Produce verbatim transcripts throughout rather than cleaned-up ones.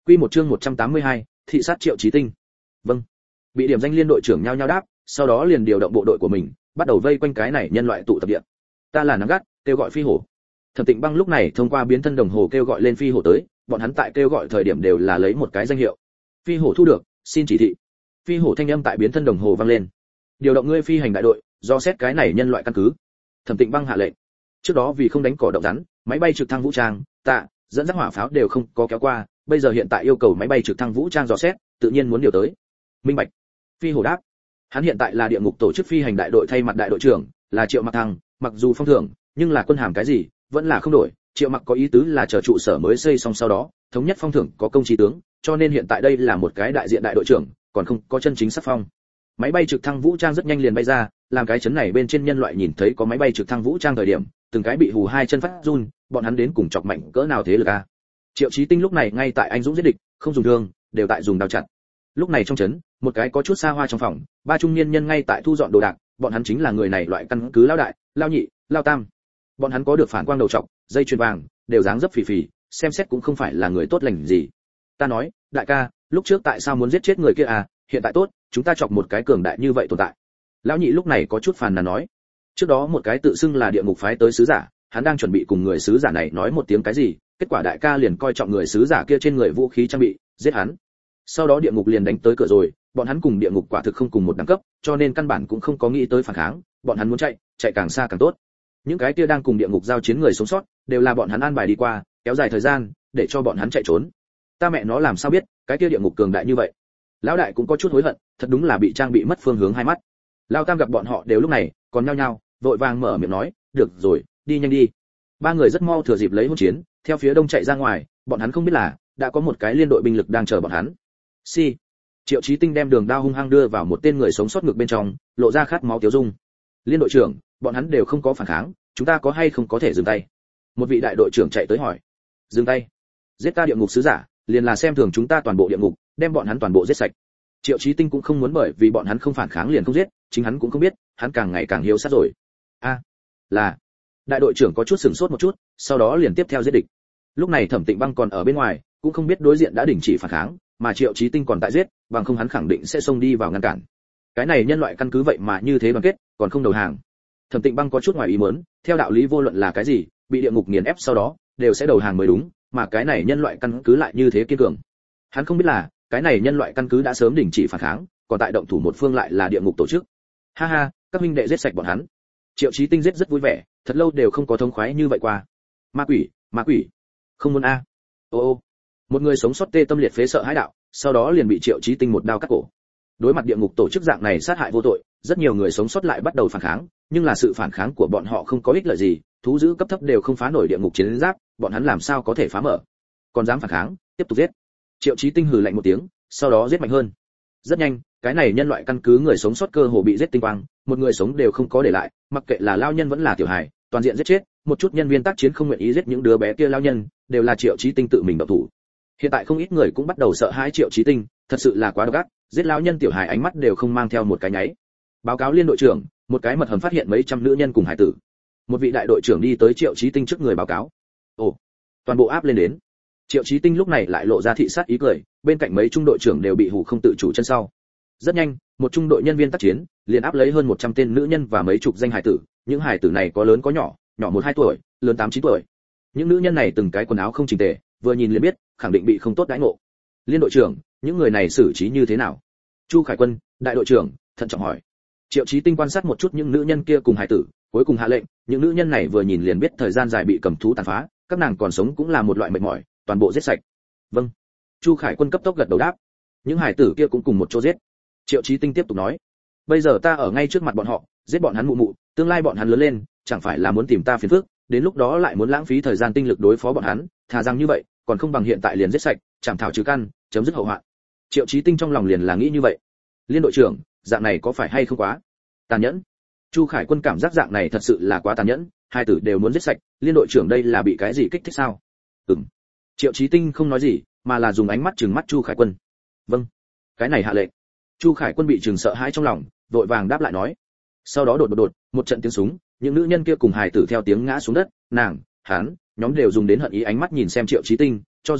Quy một chương một trăm tám mươi hai, thị sát Triệu Chí Tinh. Vâng. Bị điểm danh liên đội trưởng nhao nhao đáp, sau đó liền điều động bộ đội của mình, bắt đầu vây quanh cái này nhân loại tụ tập địa. Ta là nắm gắt, kêu gọi phi hổ. Thẩm Tịnh Băng lúc này thông qua biến thân đồng hồ kêu gọi lên phi hổ tới, bọn hắn tại kêu gọi thời điểm đều là lấy một cái danh hiệu. Phi hổ thu được, xin chỉ thị. Phi hổ thanh âm tại biến thân đồng hồ vang lên. Điều động ngươi phi hành đại đội, do xét cái này nhân loại căn cứ. Thẩm Tịnh Băng hạ lệnh. Trước đó vì không đánh cỏ động rắn, máy bay trực thăng vũ trang, tạ, dẫn dắt hỏa pháo đều không có kéo qua, bây giờ hiện tại yêu cầu máy bay trực thăng vũ trang dò xét, tự nhiên muốn điều tới. Minh bạch. Phi hổ đáp. Hắn hiện tại là địa ngục tổ chức phi hành đại đội thay mặt đại đội trưởng, là Triệu Mặc Thăng, mặc dù phong thưởng, nhưng là quân hàm cái gì, vẫn là không đổi. Triệu Mặc có ý tứ là chờ trụ sở mới xây xong sau đó, thống nhất phong thưởng có công chí tướng, cho nên hiện tại đây là một cái đại diện đại đội trưởng, còn không có chân chính sắc phong. Máy bay trực thăng vũ trang rất nhanh liền bay ra, làm cái chấn này bên trên nhân loại nhìn thấy có máy bay trực thăng vũ trang thời điểm, từng cái bị hù hai chân phát run, bọn hắn đến cùng chọc mạnh cỡ nào thế lực a. Triệu Chí Tinh lúc này ngay tại anh dũng giết địch, không dùng thương, đều tại dùng đao chặt. Lúc này trong trấn, một cái có chút xa hoa trong phòng, ba trung niên nhân ngay tại thu dọn đồ đạc, bọn hắn chính là người này loại căn cứ lão đại, lão nhị, lão tam. Bọn hắn có được phản quang đầu trọc, dây chuyền vàng, đều dáng dấp phì phì, xem xét cũng không phải là người tốt lành gì. Ta nói, đại ca, lúc trước tại sao muốn giết chết người kia à, hiện tại tốt, chúng ta chọc một cái cường đại như vậy tồn tại. Lão nhị lúc này có chút phàn nàn nói. Trước đó một cái tự xưng là địa ngục phái tới sứ giả, hắn đang chuẩn bị cùng người sứ giả này nói một tiếng cái gì, kết quả đại ca liền coi trọng người sứ giả kia trên người vũ khí trang bị, giết hắn. Sau đó địa ngục liền đánh tới cửa rồi, bọn hắn cùng địa ngục quả thực không cùng một đẳng cấp, cho nên căn bản cũng không có nghĩ tới phản kháng, bọn hắn muốn chạy, chạy càng xa càng tốt. Những cái kia đang cùng địa ngục giao chiến người sống sót, đều là bọn hắn an bài đi qua, kéo dài thời gian, để cho bọn hắn chạy trốn. Ta mẹ nó làm sao biết, cái kia địa ngục cường đại như vậy. Lão đại cũng có chút hối hận, thật đúng là bị trang bị mất phương hướng hai mắt. Lão tam gặp bọn họ đều lúc này, còn nhao nhao, vội vàng mở miệng nói, được rồi, đi nhanh đi. Ba người rất mau thừa dịp lấy hỗn chiến, theo phía đông chạy ra ngoài, bọn hắn không biết là đã có một cái liên đội binh lực đang chờ bọn hắn. Si. Triệu Chí Tinh đem đường đao hung hăng đưa vào một tên người sống sót ngực bên trong, lộ ra khát máu tiêu dung. Liên đội trưởng, bọn hắn đều không có phản kháng, chúng ta có hay không có thể dừng tay? Một vị đại đội trưởng chạy tới hỏi. Dừng tay? Giết ta địa ngục sứ giả, liền là xem thường chúng ta toàn bộ địa ngục, đem bọn hắn toàn bộ giết sạch. Triệu Chí Tinh cũng không muốn bởi vì bọn hắn không phản kháng liền không giết, chính hắn cũng không biết, hắn càng ngày càng hiếu sát rồi. A, à, là. Đại đội trưởng có chút sửng sốt một chút, sau đó liền tiếp theo giết địch. Lúc này Thẩm Tịnh Băng còn ở bên ngoài, cũng không biết đối diện đã đình chỉ phản kháng, mà Triệu Chí Tinh còn tại giết, bằng không hắn khẳng định sẽ xông đi vào ngăn cản. Cái này nhân loại căn cứ vậy mà như thế đoàn kết, còn không đầu hàng. Thẩm Tịnh Băng có chút ngoài ý muốn, theo đạo lý vô luận là cái gì, bị địa ngục nghiền ép sau đó, đều sẽ đầu hàng mới đúng, mà cái này nhân loại căn cứ lại như thế kiên cường. Hắn không biết là, cái này nhân loại căn cứ đã sớm đình chỉ phản kháng, còn tại động thủ một phương lại là địa ngục tổ chức. Ha ha, các huynh đệ giết sạch bọn hắn. Triệu Chí Tinh giết rất vui vẻ, thật lâu đều không có thông khoái như vậy qua. Ma quỷ, ma quỷ. Không muốn a. Ô ô. Một người sống sót tê tâm liệt phế sợ hãi đạo, sau đó liền bị Triệu Chí Tinh một đao cắt cổ. Đối mặt địa ngục tổ chức dạng này sát hại vô tội, rất nhiều người sống sót lại bắt đầu phản kháng, nhưng là sự phản kháng của bọn họ không có ích lợi gì, thú dữ cấp thấp đều không phá nổi địa ngục chiến giáp, bọn hắn làm sao có thể phá mở? Còn dám phản kháng, tiếp tục giết. Triệu Chí Tinh hừ lạnh một tiếng, sau đó giết mạnh hơn. Rất nhanh, cái này nhân loại căn cứ người sống sót cơ hồ bị giết tinh quang, một người sống đều không có để lại, mặc kệ là lao nhân vẫn là tiểu hài, toàn diện giết chết, một chút nhân viên tác chiến không nguyện ý giết những đứa bé kia lao nhân, đều là Triệu Chí Tinh tự mình động thủ. Hiện tại không ít người cũng bắt đầu sợ hãi Triệu Chí Tinh, thật sự là quá độc ác, giết lao nhân tiểu hài ánh mắt đều không mang theo một cái nháy. Báo cáo liên đội trưởng, một cái mật hầm phát hiện mấy trăm nữ nhân cùng hải tử. Một vị đại đội trưởng đi tới Triệu Chí Tinh trước người báo cáo. Ồ, toàn bộ áp lên đến. Triệu Chí Tinh lúc này lại lộ ra thị sát ý cười, bên cạnh mấy trung đội trưởng đều bị hù không tự chủ chân sau. Rất nhanh, một trung đội nhân viên tác chiến liền áp lấy hơn một trăm tên nữ nhân và mấy chục danh hải tử, những hải tử này có lớn có nhỏ, nhỏ một hai tuổi, lớn tám chín tuổi. Những nữ nhân này từng cái quần áo không chỉnh tề, vừa nhìn liền biết, khẳng định bị không tốt đãi ngộ. Liên đội trưởng, những người này xử trí như thế nào? Chu Khải Quân, đại đội trưởng, thận trọng hỏi. Triệu Chí Tinh quan sát một chút những nữ nhân kia cùng hải tử, cuối cùng hạ lệnh, những nữ nhân này vừa nhìn liền biết thời gian dài bị cầm thú tàn phá, các nàng còn sống cũng là một loại mệt mỏi, toàn bộ giết sạch. Vâng. Chu Khải Quân cấp tốc gật đầu đáp. Những hải tử kia cũng cùng một chỗ giết. Triệu Chí Tinh tiếp tục nói, bây giờ ta ở ngay trước mặt bọn họ, giết bọn hắn mụ mụ, tương lai bọn hắn lớn lên, chẳng phải là muốn tìm ta phiền phức, đến lúc đó lại muốn lãng phí thời gian tinh lực đối phó bọn hắn, thà rằng như vậy, còn không bằng hiện tại liền giết sạch, chảm thảo trừ căn, chấm dứt hậu họa. Triệu Chí Tinh trong lòng liền là nghĩ như vậy. Liên đội trưởng, dạng này có phải hay không quá tàn nhẫn? Chu Khải Quân cảm giác dạng này thật sự là quá tàn nhẫn, hai tử đều muốn giết sạch, liên đội trưởng đây là bị cái gì kích thích sao? Ừm. Triệu Chí Tinh không nói gì, mà là dùng ánh mắt trừng mắt Chu Khải Quân. Vâng. Cái này hạ lệnh. Chu Khải Quân bị trừng sợ hãi trong lòng, vội vàng đáp lại nói. Sau đó đột đột đột, một trận tiếng súng, những nữ nhân kia cùng hài tử theo tiếng ngã xuống đất, nàng, hắn, nhóm đều dùng đến hận ý ánh mắt nhìn xem Triệu Chí Tinh, cho dù chết,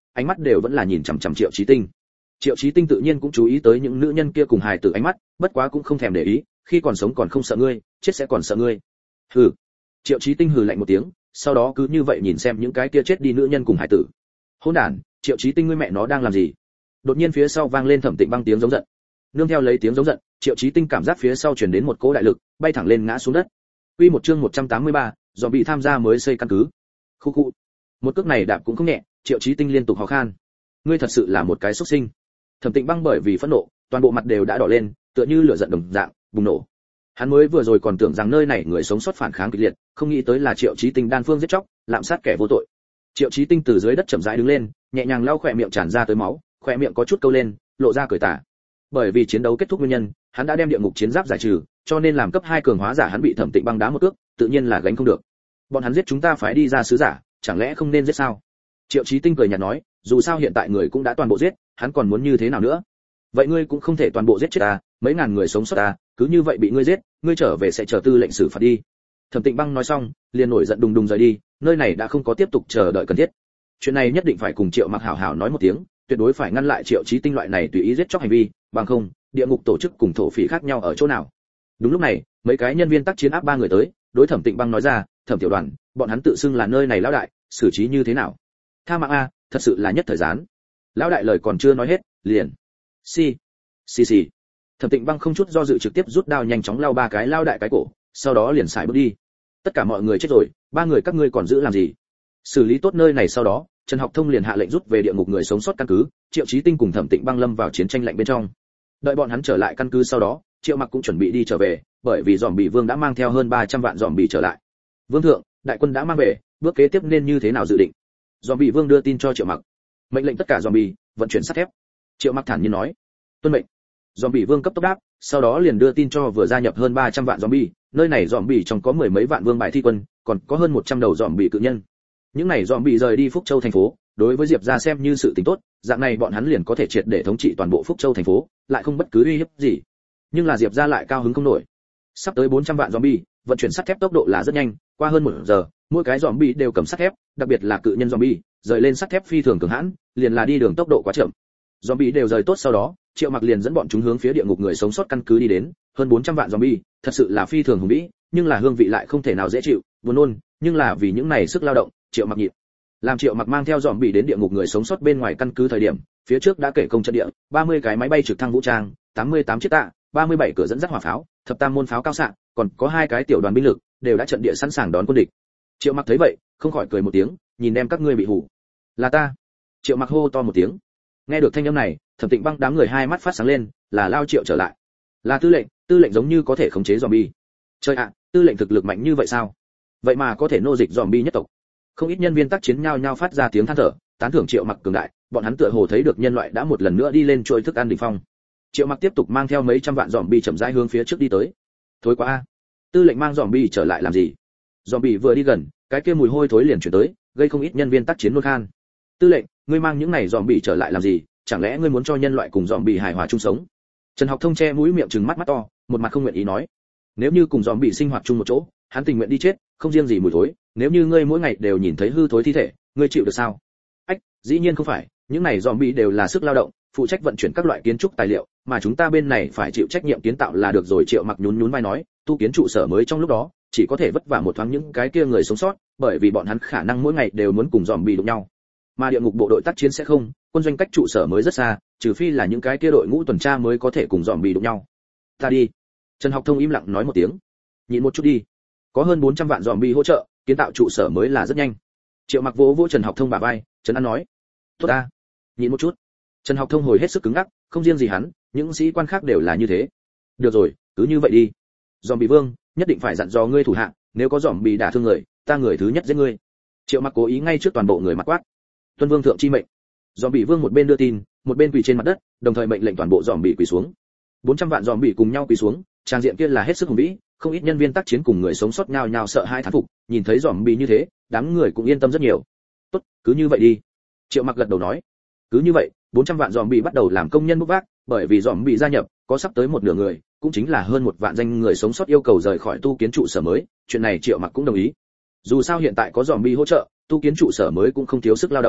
ánh mắt đều vẫn là nhìn chằm chằm Triệu Chí Tinh. Triệu Chí Tinh tự nhiên cũng chú ý tới những nữ nhân kia cùng hài tử ánh mắt, bất quá cũng không thèm để ý, khi còn sống còn không sợ ngươi, chết sẽ còn sợ ngươi. Hừ. Triệu Chí Tinh hừ lạnh một tiếng, sau đó cứ như vậy nhìn xem những cái kia chết đi nữ nhân cùng hài tử. Hỗn đản, Triệu Chí Tinh ngươi mẹ nó đang làm gì? Đột nhiên phía sau vang lên Thẩm Tịnh Băng tiếng giống giận. Nương theo lấy tiếng giống giận, Triệu Chí Tinh cảm giác phía sau truyền đến một cỗ đại lực, bay thẳng lên ngã xuống đất. Quy một chương một trăm tám mươi ba, do bị tham gia mới xây căn cứ. Khu khu. Một cước này đạp cũng không nhẹ, Triệu Chí Tinh liên tục hò khan. Ngươi thật sự là một cái xuất sinh. Thẩm Tịnh Băng bởi vì phẫn nộ, toàn bộ mặt đều đã đỏ lên, tựa như lửa giận đồng dạng, bùng nổ. Hắn mới vừa rồi còn tưởng rằng nơi này người sống sót phản kháng kịch liệt, không nghĩ tới là Triệu Chí Tinh đan phương giết chóc, lạm sát kẻ vô tội. Triệu Chí Tinh từ dưới đất chậm rãi đứng lên, nhẹ nhàng lau khóe miệng tràn ra tới máu, khóe miệng có chút câu lên, lộ ra cười tà. Bởi vì chiến đấu kết thúc nguyên nhân, hắn đã đem địa ngục chiến giáp giải trừ, cho nên làm cấp hai cường hóa giả hắn bị Thẩm Tịnh Băng đá một cước, tự nhiên là gánh không được. Bọn hắn giết chúng ta phải đi ra sứ giả, chẳng lẽ không nên giết sao? Triệu Chí Tinh cười nhạt nói, dù sao hiện tại người cũng đã toàn bộ giết, hắn còn muốn như thế nào nữa? Vậy ngươi cũng không thể toàn bộ giết chết ta, mấy ngàn người sống sót ta, cứ như vậy bị ngươi giết, ngươi trở về sẽ chờ tư lệnh xử phạt đi. Thẩm Tịnh Băng nói xong, liền nổi giận đùng đùng rời đi, nơi này đã không có tiếp tục chờ đợi cần thiết. Chuyện này nhất định phải cùng Triệu Mặc hảo hảo nói một tiếng, tuyệt đối phải ngăn lại Triệu Chí Tinh loại này tùy ý giết chóc hành vi, bằng không, địa ngục tổ chức cùng thổ phỉ khác nhau ở chỗ nào? Đúng lúc này, mấy cái nhân viên tác chiến áp ba người tới, đối Thẩm Tịnh Băng nói ra, "Thẩm tiểu đoàn, bọn hắn tự xưng là nơi này lão đại, xử trí như thế nào?" Tha mạng a, thật sự là nhất thời gian. Lão đại lời còn chưa nói hết, liền xì xì xì. Thẩm Tịnh Băng không chút do dự trực tiếp rút đao nhanh chóng lao ba cái lao đại cái cổ, sau đó liền xài bước đi. Tất cả mọi người chết rồi, ba người các ngươi còn giữ làm gì? Xử lý tốt nơi này sau đó, Trần Học Thông liền hạ lệnh rút về địa ngục người sống sót căn cứ, Triệu Chí Tinh cùng Thẩm Tịnh Băng lâm vào chiến tranh lạnh bên trong. Đợi bọn hắn trở lại căn cứ sau đó, Triệu Mặc cũng chuẩn bị đi trở về, bởi vì Giòm Bì Vương đã mang theo hơn ba trăm vạn Giòm Bì trở lại. Vương thượng, đại quân đã mang về, bước kế tiếp nên như thế nào dự định? Giòm Bì Vương đưa tin cho Triệu Mặc. Mệnh lệnh tất cả Giòm Bì vận chuyển sắt thép. Triệu Mặc thản nhiên nói. Tuân mệnh. Giòm Bì Vương cấp tốc đáp, sau đó liền đưa tin cho vừa gia nhập hơn ba trăm vạn Giòm Bì, nơi này Giòm Bì trong có mười mấy vạn vương bài thi quân, còn có hơn một trăm đầu Giòm Bì cự nhân. Những này Giòm Bì rời đi Phúc Châu thành phố, đối với Diệp gia xem như sự tình tốt, dạng này bọn hắn liền có thể triệt để thống trị toàn bộ Phúc Châu thành phố, lại không bất cứ uy hiếp gì. Nhưng là Diệp gia lại cao hứng không nổi. Sắp tới bốn trăm vạn Giòm Bì, vận chuyển sắt thép tốc độ là rất nhanh, qua hơn một giờ, mỗi cái Giòm Bì đều cầm sắt thép, đặc biệt là cự nhân Giòm Bì, rời lên sắt thép phi thường cường hãn, liền là đi đường tốc độ quá chậm. Giòm Bì đều rời tốt sau đó, Triệu Mặc liền dẫn bọn chúng hướng phía địa ngục người sống sót căn cứ đi đến, hơn bốn trăm vạn Giòm Bì, thật sự là phi thường hùng vĩ, nhưng là hương vị lại không thể nào dễ chịu, buồn nôn, nhưng là vì những này sức lao động, Triệu Mặc nhịn. Làm Triệu Mặc mang theo Giòm Bì đến địa ngục người sống sót bên ngoài căn cứ thời điểm, phía trước đã kể công trận địa, ba mươi cái máy bay trực thăng vũ trang, tám mươi tám chiếc tạ, ba mươi bảy cửa dẫn dắt hỏa pháo, thập tam môn pháo cao xạ, còn có hai cái tiểu đoàn binh lực, đều đã trận địa sẵn sàng đón quân địch. Triệu Mặc thấy vậy, không khỏi cười một tiếng, nhìn đem các ngươi bị hù. Là ta. Triệu Mặc hô to một tiếng. Nghe được thanh âm này, Thẩm Tịnh Băng đám người hai mắt phát sáng lên, là Lao Triệu trở lại. Là tư lệnh, tư lệnh giống như có thể khống chế zombie. Trời ạ, tư lệnh thực lực mạnh như vậy sao? Vậy mà có thể nô dịch zombie nhất tộc. Không ít nhân viên tác chiến nhao nhao phát ra tiếng than thở, tán thưởng Triệu Mặc cường đại, bọn hắn tựa hồ thấy được nhân loại đã một lần nữa đi lên chuỗi thức ăn đỉnh phong. Triệu Mặc tiếp tục mang theo mấy trăm vạn zombie chậm rãi hướng phía trước đi tới. Thối quá a. Tư lệnh mang zombie trở lại làm gì? Zombie vừa đi gần, cái kia mùi hôi thối liền chuyển tới, gây không ít nhân viên tác chiến nôn khan. Tư lệnh, ngươi mang những này zombie trở lại làm gì? Chẳng lẽ ngươi muốn cho nhân loại cùng zombie hài hòa chung sống? Trần Học Thông che mũi miệng trừng mắt mắt to, một mặt không nguyện ý nói. Nếu như cùng zombie sinh hoạt chung một chỗ, hắn tình nguyện đi chết, không riêng gì mùi thối, nếu như ngươi mỗi ngày đều nhìn thấy hư thối thi thể, ngươi chịu được sao? Ách, dĩ nhiên không phải, những này zombie đều là sức lao động, phụ trách vận chuyển các loại kiến trúc tài liệu, mà chúng ta bên này phải chịu trách nhiệm kiến tạo là được rồi. Triệu Mặc nhún nhún vai nói, tu kiến trụ sở mới trong lúc đó, chỉ có thể vất vả một thoáng những cái kia người sống sót, bởi vì bọn hắn khả năng mỗi ngày đều muốn cùng zombie đụng nhau. Mà địa ngục bộ đội tác chiến sẽ không, quân doanh cách trụ sở mới rất xa, trừ phi là những cái kia đội ngũ tuần tra mới có thể cùng zombie đụng nhau. Ta đi. Trần Học Thông im lặng nói một tiếng. Nhịn một chút đi. Có hơn bốn trăm vạn zombie hỗ trợ, kiến tạo trụ sở mới là rất nhanh. Triệu Mặc vỗ vỗ Trần Học Thông bả vai, Trần An nói. Tốt ta. Nhịn một chút. Trần Học Thông hồi hết sức cứng ngắc, không riêng gì hắn, những sĩ quan khác đều là như thế. Được rồi, cứ như vậy đi. Zombie Vương, nhất định phải dặn dò ngươi thủ hạ, nếu có zombie đả thương người, ta người thứ nhất giết ngươi. Triệu Mặc cố ý ngay trước toàn bộ người mặt quát. Tuân Vương thượng chi mệnh. Zombie Vương một bên đưa tin, một bên quỳ trên mặt đất, đồng thời mệnh lệnh toàn bộ zombie quỳ xuống. bốn trăm vạn zombie cùng nhau quỳ xuống, trang diện kia là hết sức hùng vĩ, không ít nhân viên tác chiến cùng người sống sót nhao nhao sợ hãi thán phục, nhìn thấy zombie như thế, đám người cũng yên tâm rất nhiều. Tốt, cứ như vậy đi. Triệu Mặc gật đầu nói. Cứ như vậy, bốn trăm vạn zombie bắt đầu làm công nhân bốc vác, bởi vì zombie gia nhập, có sắp tới một nửa người, cũng chính là hơn một vạn danh người sống sót yêu cầu rời khỏi tu kiến trụ sở mới, chuyện này Triệu Mặc cũng đồng ý. Dù sao hiện tại có zombie hỗ trợ, tu kiến trụ sở mới cũng không thiếu sức lao động.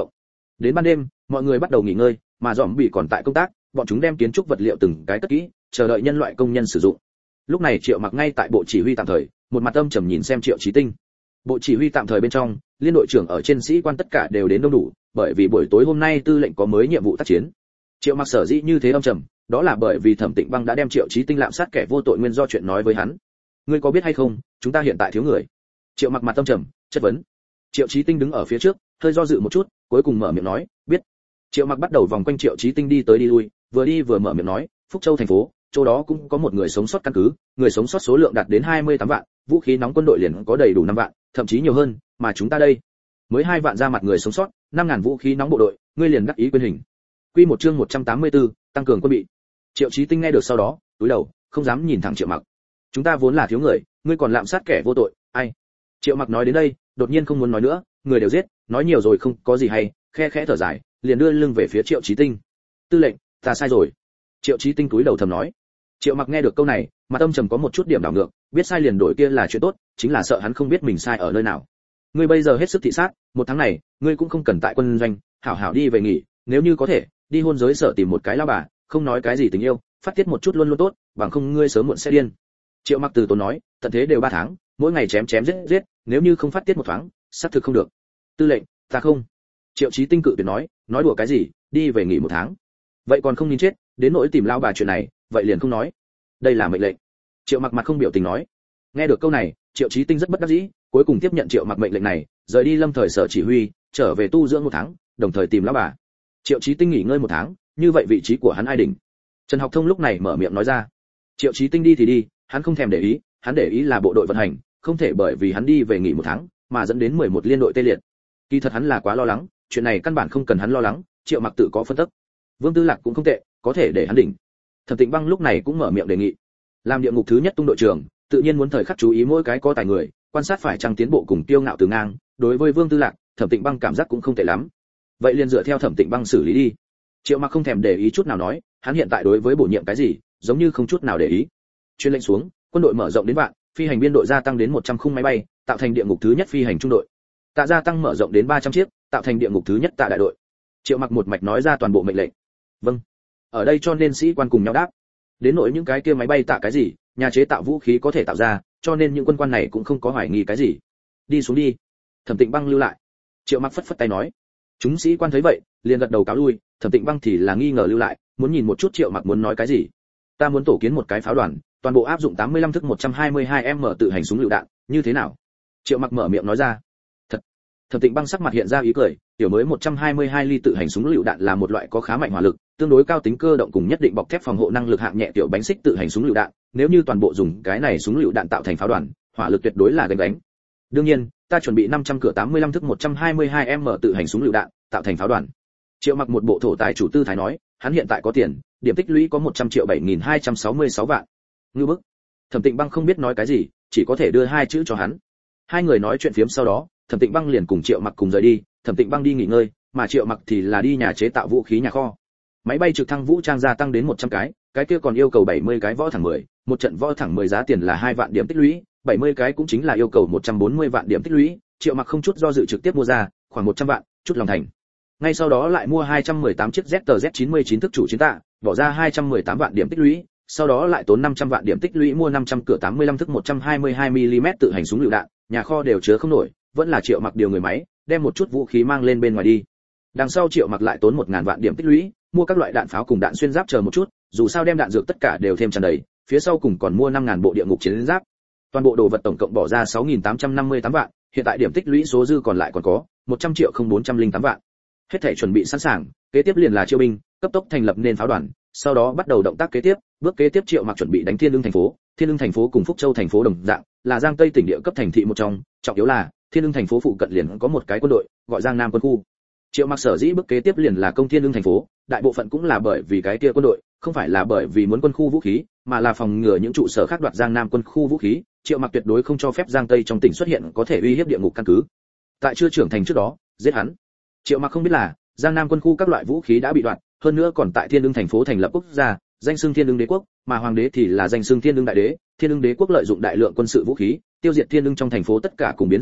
Đến ban đêm, mọi người bắt đầu nghỉ ngơi, mà dòm bị còn tại công tác, bọn chúng đem kiến trúc vật liệu từng cái cất kỹ, chờ đợi nhân loại công nhân sử dụng. Lúc này Triệu Mặc ngay tại bộ chỉ huy tạm thời, một mặt âm trầm nhìn xem Triệu Chí Tinh. Bộ chỉ huy tạm thời bên trong, liên đội trưởng ở trên sĩ quan tất cả đều đến đông đủ, bởi vì buổi tối hôm nay tư lệnh có mới nhiệm vụ tác chiến. Triệu Mặc sở dĩ như thế âm trầm, đó là bởi vì Thẩm Tịnh Băng đã đem Triệu Chí Tinh lạm sát kẻ vô tội nguyên do chuyện nói với hắn. Ngươi có biết hay không, chúng ta hiện tại thiếu người. Triệu Mặc mặt âm trầm, chất vấn. Triệu Chí Tinh đứng ở phía trước, hơi do dự một chút, cuối cùng mở miệng nói, biết. Triệu Mặc bắt đầu vòng quanh Triệu Chí Tinh đi tới đi lui, vừa đi vừa mở miệng nói, Phúc Châu thành phố, chỗ đó cũng có một người sống sót căn cứ, người sống sót số lượng đạt đến hai mươi tám vạn, vũ khí nóng quân đội liền có đầy đủ năm vạn, thậm chí nhiều hơn, mà chúng ta đây, mới hai vạn ra mặt người sống sót, năm ngàn vũ khí nóng bộ đội, ngươi liền đắc ý quên hình. Quy một chương một trăm tám mươi tư, tăng cường quân bị. Triệu Chí Tinh nghe được sau đó, cúi đầu, không dám nhìn thẳng Triệu Mặc. Chúng ta vốn là thiếu người, ngươi còn lạm sát kẻ vô tội, ai? Triệu Mặc nói đến đây, đột nhiên không muốn nói nữa, người đều giết, nói nhiều rồi không có gì hay, khe khẽ thở dài, liền đưa lưng về phía Triệu Chí Tinh. Tư lệnh, ta sai rồi. Triệu Chí Tinh cúi đầu thầm nói. Triệu Mặc nghe được câu này, mà tâm trầm có một chút điểm đảo ngược, biết sai liền đổi kia là chuyện tốt, chính là sợ hắn không biết mình sai ở nơi nào. Ngươi bây giờ hết sức thị sát, một tháng này, ngươi cũng không cần tại quân doanh, hảo hảo đi về nghỉ, nếu như có thể, đi hôn giới sở tìm một cái lao bà, không nói cái gì tình yêu, phát tiết một chút luôn luôn tốt, bằng không ngươi sớm muộn sẽ điên. Triệu Mặc từ tốn nói, tận thế đều ba tháng, mỗi ngày chém chém giết giết, nếu như không phát tiết một thoáng, xác thực không được. Tư lệnh, ta không. Triệu Chí Tinh cự tuyệt nói, nói đùa cái gì, đi về nghỉ một tháng. Vậy còn không nín chết, đến nỗi tìm lao bà chuyện này, vậy liền không nói. Đây là mệnh lệnh. Triệu Mặc mặt không biểu tình nói. Nghe được câu này, Triệu Chí Tinh rất bất đắc dĩ, cuối cùng tiếp nhận Triệu Mặc mệnh lệnh này, rời đi Lâm Thời sở chỉ huy, trở về tu dưỡng một tháng, đồng thời tìm lão bà. Triệu Chí Tinh nghỉ ngơi một tháng, như vậy vị trí của hắn ai đỉnh? Trần Học Thông lúc này mở miệng nói ra. Triệu Chí Tinh đi thì đi, hắn không thèm để ý, hắn để ý là bộ đội vận hành, không thể bởi vì hắn đi về nghỉ một tháng, mà dẫn đến mười một liên đội tê liệt. Kỳ thật hắn là quá lo lắng, chuyện này căn bản không cần hắn lo lắng, Triệu Mặc tự có phân tích. Vương Tư Lạc cũng không tệ, có thể để hắn đỉnh. Thẩm Tịnh Băng lúc này cũng mở miệng đề nghị. Làm địa ngục thứ nhất tung đội trưởng, tự nhiên muốn thời khắc chú ý mỗi cái có tài người, quan sát phải chăng tiến bộ cùng tiêu ngạo từ ngang, đối với Vương Tư Lạc, Thẩm Tịnh Băng cảm giác cũng không tệ lắm. Vậy liền dựa theo Thẩm Tịnh Băng xử lý đi. Triệu Mặc không thèm để ý chút nào nói, hắn hiện tại đối với bổ nhiệm cái gì, giống như không chút nào để ý. Chuyên lệnh xuống, quân đội mở rộng đến vạn, phi hành biên đội gia tăng đến một trăm khung máy bay, tạo thành địa ngục thứ nhất phi hành trung đội. Tạ gia tăng mở rộng đến ba trăm chiếc, tạo thành địa ngục thứ nhất Tạ đại đội. Triệu Mặc một mạch nói ra toàn bộ mệnh lệnh. Vâng. Ở đây cho nên sĩ quan cùng nhau đáp. Đến nỗi những cái kia máy bay Tạ cái gì, nhà chế tạo vũ khí có thể tạo ra, cho nên những quân quan này cũng không có hoài nghi cái gì. Đi xuống đi. Thẩm Tịnh Băng lưu lại. Triệu Mặc phất phất tay nói. Chúng sĩ quan thấy vậy, liền gật đầu cáo lui, Thẩm Tịnh Băng thì là nghi ngờ lưu lại, muốn nhìn một chút Triệu Mặc muốn nói cái gì. Ta muốn tổ kiến một cái pháo đoàn, toàn bộ áp dụng tám mươi lăm thức một trăm hai mươi hai M tự hành súng lựu đạn, như thế nào? Triệu Mặc mở miệng nói ra. Thật. Thẩm Tịnh Băng sắc mặt hiện ra ý cười, tiểu mới một trăm hai mươi hai ly tự hành súng lựu đạn là một loại có khá mạnh hỏa lực, tương đối cao tính cơ động cùng nhất định bọc thép phòng hộ năng lực hạng nhẹ tiểu bánh xích tự hành súng lựu đạn, nếu như toàn bộ dùng cái này súng lựu đạn tạo thành pháo đoàn, hỏa lực tuyệt đối là gánh đánh. Đương nhiên, ta chuẩn bị năm trăm cửa tám mươi lăm thức một trăm hai mươi hai M tự hành súng lựu đạn, tạo thành pháo đoàn. Triệu Mặc một bộ thổ tài chủ tư thái nói, hắn hiện tại có tiền, điểm tích lũy có một trăm triệu bảy nghìn hai trăm sáu mươi sáu vạn. Ngư bức. Thẩm Tịnh Băng không biết nói cái gì, chỉ có thể đưa hai chữ cho hắn. Hai người nói chuyện phiếm sau đó, Thẩm Tịnh Băng liền cùng Triệu Mặc cùng rời đi, Thẩm Tịnh Băng đi nghỉ ngơi, mà Triệu Mặc thì là đi nhà chế tạo vũ khí nhà kho. Máy bay trực thăng vũ trang gia tăng đến một trăm cái, cái kia còn yêu cầu bảy mươi cái võ thẳng mười, một trận võ thẳng mười giá tiền là hai vạn điểm tích lũy, bảy mươi cái cũng chính là yêu cầu một trăm bốn mươi vạn điểm tích lũy, Triệu Mặc không chút do dự trực tiếp mua ra, khoảng một trăm vạn, chút lòng thành. Ngay sau đó lại mua hai trăm mười tám chiếc Z T Z chín mươi chín thức chủ chiến tạ, bỏ ra hai trăm mười tám vạn điểm tích lũy, sau đó lại tốn năm trăm vạn điểm tích lũy mua năm trăm cửa tám mươi lăm thức một trăm hai mươi hai mi li mét tự hành súng lựu đạn, nhà kho đều chứa không nổi, vẫn là Triệu Mặc điều người máy, đem một chút vũ khí mang lên bên ngoài đi. Đằng sau Triệu Mặc lại tốn một nghìn vạn điểm tích lũy, mua các loại đạn pháo cùng đạn xuyên giáp chờ một chút, dù sao đem đạn dược tất cả đều thêm tràn đầy, phía sau cùng còn mua năm nghìn bộ địa ngục chiến giáp. Toàn bộ đồ vật tổng cộng bỏ ra sáu nghìn tám trăm năm mươi tám vạn, hiện tại điểm tích lũy số dư còn lại còn có một trăm triệu không bốn trăm lẻ tám vạn. Hết thảy chuẩn bị sẵn sàng, kế tiếp liền là chiêu binh, cấp tốc thành lập nên pháo đoàn, sau đó bắt đầu động tác kế tiếp, bước kế tiếp Triệu Mặc chuẩn bị đánh Thiên Lương thành phố. Thiên Lương thành phố cùng Phúc Châu thành phố đồng dạng, là Giang Tây tỉnh địa cấp thành thị một trong, trọng yếu là Thiên Lương thành phố phụ cận liền có một cái quân đội, gọi Giang Nam quân khu. Triệu Mặc sở dĩ bước kế tiếp liền là công Thiên Lương thành phố, đại bộ phận cũng là bởi vì cái kia quân đội, không phải là bởi vì muốn quân khu vũ khí, mà là phòng ngừa những trụ sở khác đoạt Giang Nam quân khu vũ khí. Triệu Mặc tuyệt đối không cho phép Giang Tây trong tỉnh xuất hiện có thể uy hiếp địa ngục căn cứ. Tại chưa trưởng thành trước đó, giết hắn. Triệu Mặc không biết là Giang Nam quân khu các loại vũ khí đã bị đoạt, hơn nữa còn tại Thiên Lương thành phố thành lập quốc gia, danh xưng Thiên Lương đế quốc, mà hoàng đế thì là danh xưng Thiên Lương đại đế. Thiên Lương đế quốc lợi dụng đại lượng quân sự vũ khí, tiêu diệt Thiên Lương trong thành phố tất cả cùng biến dị thú,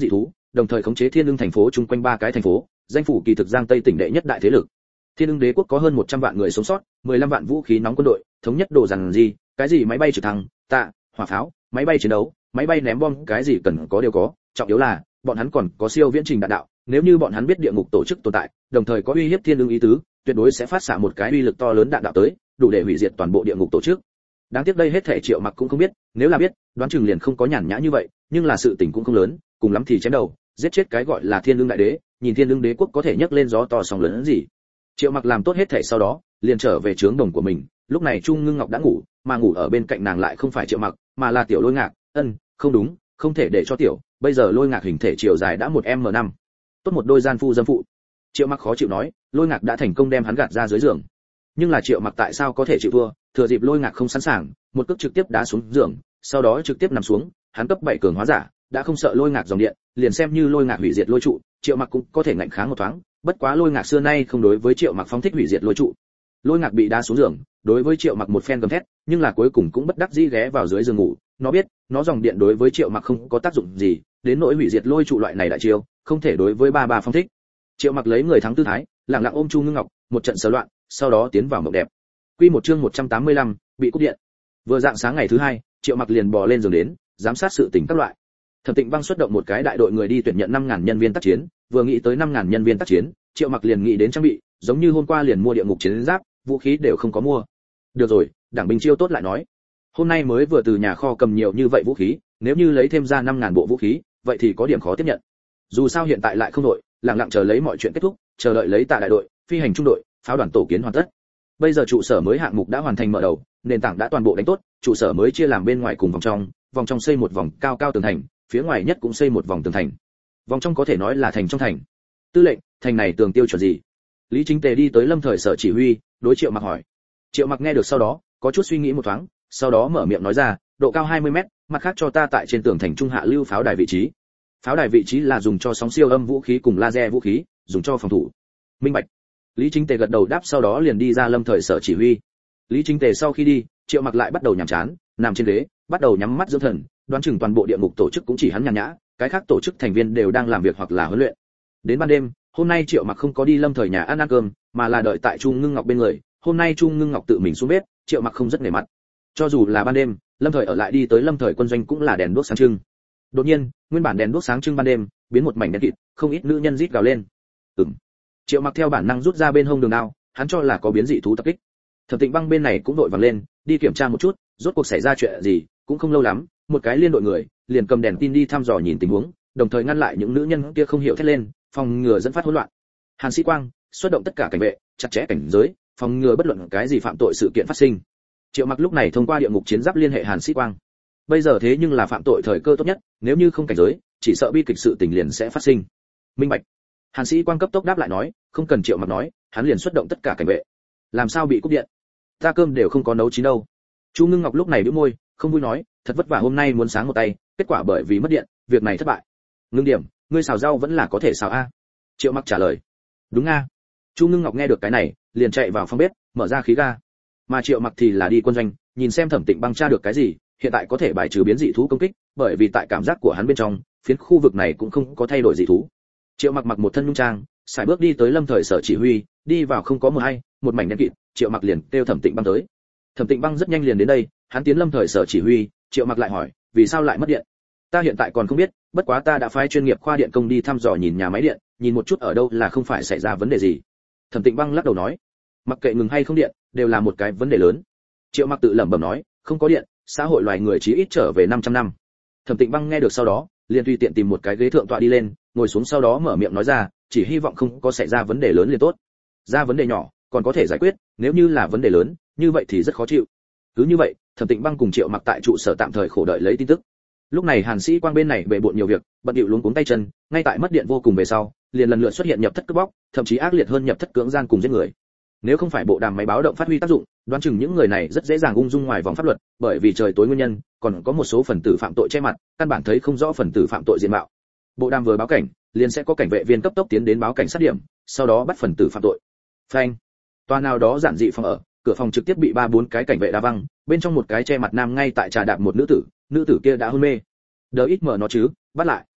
đồng thời khống chế Thiên Ưng thành phố chung quanh ba cái thành phố, danh phủ kỳ thực Giang Tây tỉnh đệ nhất đại thế lực. Thiên Ưng đế quốc có hơn một trăm vạn người sống sót, mười lăm vạn vũ khí nóng quân đội, thống nhất đồ rằng gì, cái gì máy bay trực thăng, tạ, hỏa pháo, máy bay chiến đấu, máy bay ném bom, cái gì cần có đều có, trọng yếu là bọn hắn còn có siêu viễn trình đạn đạo, nếu như bọn hắn biết địa ngục tổ chức tồn tại, đồng thời có uy hiếp Thiên Ưng ý tứ, tuyệt đối sẽ phát xạ một cái uy lực to lớn đạn đạo tới, đủ để hủy diệt toàn bộ địa ngục tổ chức. Đáng tiếc đây hết thảy Triệu Mặc cũng không biết, nếu là biết, đoán chừng liền không có nhàn nhã như vậy, nhưng là sự tình cũng không lớn, cùng lắm thì chém đầu, giết chết cái gọi là Thiên Ưng đại đế, nhìn Thiên Ưng đế quốc có thể nhấc lên gió to sóng lớn gì. Triệu Mặc làm tốt hết thảy sau đó, liền trở về trướng đồng của mình, lúc này Trung Ngưng Ngọc đã ngủ, mà ngủ ở bên cạnh nàng lại không phải Triệu Mặc, mà là Tiểu Lôi Ngạc, ân, không đúng, không thể để cho tiểu, bây giờ Lôi Ngạc hình thể chiều dài đã một em năm. Tốt một đôi gian phu dâm phụ. Triệu Mặc khó chịu nói, Lôi Ngạc đã thành công đem hắn gạt ra dưới giường. Nhưng là Triệu Mặc tại sao có thể chịu thua, thừa dịp Lôi Ngạc không sẵn sàng, một cước trực tiếp đá xuống giường, sau đó trực tiếp nằm xuống, hắn cấp bảy cường hóa giả, đã không sợ Lôi Ngạc dòng điện, liền xem như Lôi Ngạc hủy diệt lôi trụ, Triệu Mặc cũng có thể ngạnh kháng một thoáng, bất quá Lôi Ngạc xưa nay không đối với Triệu Mặc phóng thích hủy diệt lôi trụ. Lôi Ngạc bị đá xuống giường, đối với Triệu Mặc một phen gầm thét, nhưng là cuối cùng cũng bất đắc dĩ ghé vào dưới giường ngủ, nó biết, nó dòng điện đối với Triệu Mặc không có tác dụng gì, đến nỗi hủy diệt lôi trụ loại này đại chiêu, không thể đối với ba ba phong thích. Triệu Mặc lấy người thắng tư thái, lặng lặng ôm Chu Ngưng Ngọc, một trận sờ loạn, sau đó tiến vào mộng đẹp. Quy một chương một trăm tám mươi lăm, bị cúp điện. Vừa dạng sáng ngày thứ hai, Triệu Mặc liền bò lên giường đến, giám sát sự tình các loại. Thẩm Tịnh Băng xuất động một cái đại đội người đi tuyển nhận năm ngàn nhân viên tác chiến, vừa nghĩ tới năm ngàn nhân viên tác chiến, Triệu Mặc liền nghĩ đến trang bị, giống như hôm qua liền mua địa ngục chiến giáp, vũ khí đều không có mua. Được rồi, Đảng Bình Chiêu tốt lại nói, hôm nay mới vừa từ nhà kho cầm nhiều như vậy vũ khí, nếu như lấy thêm ra năm ngàn bộ vũ khí, vậy thì có điểm khó tiếp nhận. Dù sao hiện tại lại không đội, lặng lặng chờ lấy mọi chuyện kết thúc, chờ đợi lấy Tạ đại đội, phi hành trung đội, pháo đoàn tổ kiến hoàn tất. Bây giờ trụ sở mới hạng mục đã hoàn thành mở đầu, nền tảng đã toàn bộ đánh tốt, trụ sở mới chia làm bên ngoài cùng vòng trong, vòng trong xây một vòng cao cao tường thành, phía ngoài nhất cũng xây một vòng tường thành. Vòng trong có thể nói là thành trong thành. Tư lệnh, thành này tường tiêu chuẩn gì? Lý Chính Tề đi tới Lâm Thời sở chỉ huy, đối Triệu Mặc hỏi. Triệu Mặc nghe được sau đó, có chút suy nghĩ một thoáng, sau đó mở miệng nói ra, độ cao hai mươi mét, mặt khác cho ta tại trên tường thành trung hạ lưu pháo đài vị trí. Pháo đài vị trí là dùng cho sóng siêu âm vũ khí cùng laser vũ khí, dùng cho phòng thủ. Minh bạch. Lý Chính Tề gật đầu đáp, sau đó liền đi ra Lâm Thời sở chỉ huy. Lý Chính Tề sau khi đi, Triệu Mặc lại bắt đầu nhàm chán, nằm trên ghế, bắt đầu nhắm mắt dưỡng thần, đoán chừng toàn bộ địa ngục tổ chức cũng chỉ hắn nhàn nhã, cái khác tổ chức thành viên đều đang làm việc hoặc là huấn luyện. Đến ban đêm, hôm nay Triệu Mặc không có đi Lâm Thời nhà ăn ăn cơm, mà là đợi tại Trung Ngưng Ngọc bên người. Hôm nay Trung Ngưng Ngọc tự mình xuống bếp, Triệu Mặc không rất nể mặt. Cho dù là ban đêm, Lâm Thời ở lại đi tới Lâm Thời quân doanh cũng là đèn đuốc sáng trưng. Đột nhiên, nguyên bản đèn đuốc sáng trưng ban đêm, biến một mảnh đen kịt, không ít nữ nhân rít gào lên. Ừm. Triệu Mặc theo bản năng rút ra bên hông đường đao, hắn cho là có biến dị thú tập kích. Thẩm Tịnh Băng bên này cũng đội vàng lên, đi kiểm tra một chút, rốt cuộc xảy ra chuyện gì, cũng không lâu lắm, một cái liên đội người liền cầm đèn tin đi thăm dò nhìn tình huống, đồng thời ngăn lại những nữ nhân kia không hiểu thét lên, phòng ngừa dẫn phát hỗn loạn. Hàn Sĩ Quang xuất động tất cả cảnh vệ, chặt chẽ cảnh giới, phòng ngừa bất luận cái gì phạm tội sự kiện phát sinh. Triệu Mặc lúc này thông qua địa ngục chiến giáp liên hệ Hàn Sĩ Quang. Bây giờ thế nhưng là phạm tội thời cơ tốt nhất, nếu như không cảnh giới, chỉ sợ bi kịch sự tình liền sẽ phát sinh. Minh bạch. Hàn Sĩ Quang cấp tốc đáp lại nói, không cần Triệu Mặc nói, hắn liền xuất động tất cả cảnh vệ. Làm sao bị cúp điện? Ta cơm đều không có nấu chín đâu. Chu Ngưng Ngọc lúc này bĩu môi, không vui nói, thật vất vả hôm nay muốn sáng một tay, kết quả bởi vì mất điện, việc này thất bại. Ngưng điểm, ngươi xào rau vẫn là có thể xào a. Triệu Mặc trả lời. Đúng a. Chu Ngưng Ngọc nghe được cái này, liền chạy vào phòng bếp, mở ra khí ga. Mà Triệu Mặc thì là đi quân doanh, nhìn xem Thẩm Tịnh Băng tra được cái gì, hiện tại có thể bài trừ biến dị thú công kích, bởi vì tại cảm giác của hắn bên trong, phiến khu vực này cũng không có thay đổi dị thú. Triệu Mặc mặc một thân nhung trang, sải bước đi tới Lâm Thời sở chỉ huy, đi vào không có mờ hay, một mảnh đen kịt, Triệu Mặc liền kêu Thẩm Tịnh Băng tới. Thẩm Tịnh Băng rất nhanh liền đến đây, hắn tiến Lâm Thời sở chỉ huy, Triệu Mặc lại hỏi, vì sao lại mất điện? Ta hiện tại còn không biết, bất quá ta đã phái chuyên nghiệp khoa điện công đi thăm dò nhìn nhà máy điện, nhìn một chút ở đâu là không phải xảy ra vấn đề gì. Thẩm Tịnh Băng lắc đầu nói, mặc kệ ngừng hay không điện, đều là một cái vấn đề lớn. Triệu Mặc tự lẩm bẩm nói, không có điện, xã hội loài người chí ít trở về năm trăm năm. Thẩm Tịnh Băng nghe được sau đó, liền tùy tiện tìm một cái ghế thượng tọa đi lên, ngồi xuống sau đó mở miệng nói ra, chỉ hy vọng không có xảy ra vấn đề lớn liền tốt. Ra vấn đề nhỏ, còn có thể giải quyết, nếu như là vấn đề lớn, như vậy thì rất khó chịu. Cứ như vậy, Thẩm Tịnh Băng cùng Triệu Mặc tại trụ sở tạm thời khổ đợi lấy tin tức. Lúc này Hàn Sĩ Quang bên này bề bộn nhiều việc, bận điệu luống cuống tay chân, ngay tại mất điện vô cùng về sau, liền lần lượt xuất hiện nhập thất cướp bóc, thậm chí ác liệt hơn nhập thất cưỡng gian cùng giết người. Nếu không phải bộ đàm máy báo động phát huy tác dụng, đoán chừng những người này rất dễ dàng ung dung ngoài vòng pháp luật, bởi vì trời tối nguyên nhân, còn có một số phần tử phạm tội che mặt, căn bản thấy không rõ phần tử phạm tội diện mạo. Bộ đàm vừa báo cảnh, liền sẽ có cảnh vệ viên cấp tốc tiến đến báo cảnh sát điểm, sau đó bắt phần tử phạm tội. Phanh. Tòa nào đó giản dị phòng ở, cửa phòng trực tiếp bị ba bốn cái cảnh vệ đá văng, bên trong một cái che mặt nam ngay tại trà đạp một nữ tử, nữ tử kia đã hôn mê. Đỡ ít mở nó chứ, bắt lại.